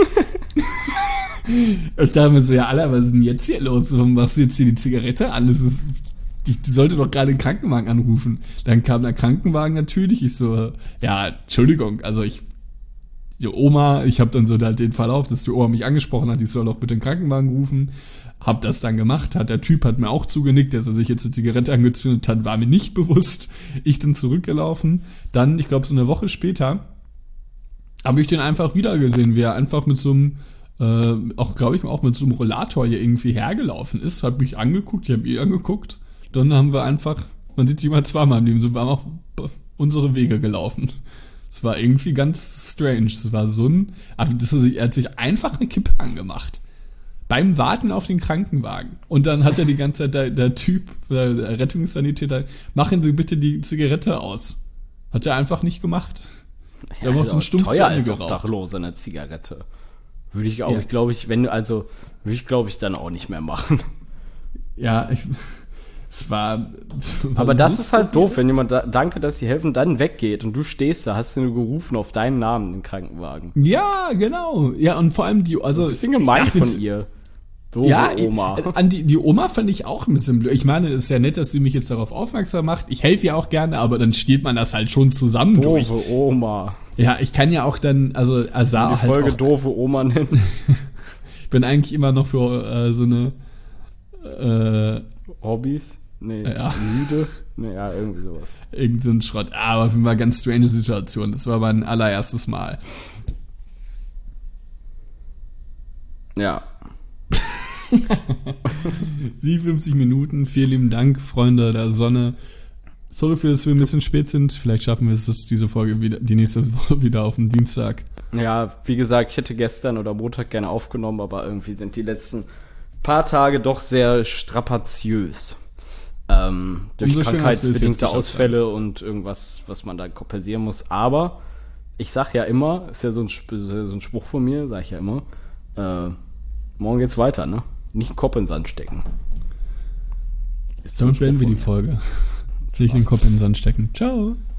Ich dachte mir so, ja, Alter, was ist denn jetzt hier los? Warum machst du jetzt hier die Zigarette? Alles ist... Die sollte doch gerade den Krankenwagen anrufen. Dann kam der Krankenwagen natürlich. Ich so, ja, Entschuldigung, also die Oma, ich habe dann so halt den Verlauf, dass die Oma mich angesprochen hat, ich soll doch bitte den Krankenwagen rufen. Hab das dann gemacht, der Typ hat mir auch zugenickt, dass er sich jetzt eine Zigarette angezündet hat, war mir nicht bewusst. Ich dann zurückgelaufen. Dann, ich glaube so eine Woche später, habe ich den einfach wieder gesehen, wie er einfach mit so einem auch mit so einem Rollator hier irgendwie hergelaufen ist, hat mich angeguckt, ich habe ihn angeguckt. Dann haben wir einfach, man sieht sich immer zweimal im Leben, so waren wir auf unsere Wege gelaufen. Es war irgendwie ganz strange. Es war er hat sich einfach eine Kippe angemacht. Beim Warten auf den Krankenwagen. Und dann hat er die ganze Zeit, der Typ, der Rettungssanitäter, machen Sie bitte die Zigarette aus. Hat er einfach nicht gemacht. Ja, er macht einen Stumpf teuer als Obdachlose eine Zigarette. Würde ich auch, würde ich dann auch nicht mehr machen. Ja, es war aber das ist halt doof, wenn jemand danke, dass sie helfen, dann weggeht und du stehst da, hast du nur gerufen auf deinen Namen, den Krankenwagen. Ja, genau. Ja, und vor allem ein bisschen gemein von ihr. Doofe Oma. An die Oma fand ich auch ein bisschen blöd. Ich meine, es ist ja nett, dass sie mich jetzt darauf aufmerksam macht. Ich helfe ja auch gerne, aber dann steht man das halt schon zusammen durch. Doofe Oma. Ja, ich kann ja auch dann, also die Folge auch, doofe Oma nennen. Ich bin eigentlich immer noch für so eine Hobbys? Nee, ja. Müde? Nee, ja, irgendwie sowas. Irgend so ein Schrott. Aber auf jeden Fall ganz strange Situation. Das war mein allererstes Mal. Ja. 57 Minuten. Vielen lieben Dank, Freunde der Sonne. Sorry für, dass wir ein bisschen spät sind. Vielleicht schaffen wir es, diese Folge die nächste Woche wieder auf den Dienstag. Ja, wie gesagt, ich hätte gestern oder Montag gerne aufgenommen, aber irgendwie sind die letzten paar Tage doch sehr strapaziös. Durch krankheitsbedingte Ausfälle und irgendwas, was man da kompensieren muss. Aber ich sag ja immer, ist ja so ein Spruch von mir, sag ich ja immer, morgen geht's weiter, ne? Nicht den Kopf in den Sand stecken. Damit beenden wir die Folge. Nicht den Kopf in den Sand stecken. Ciao.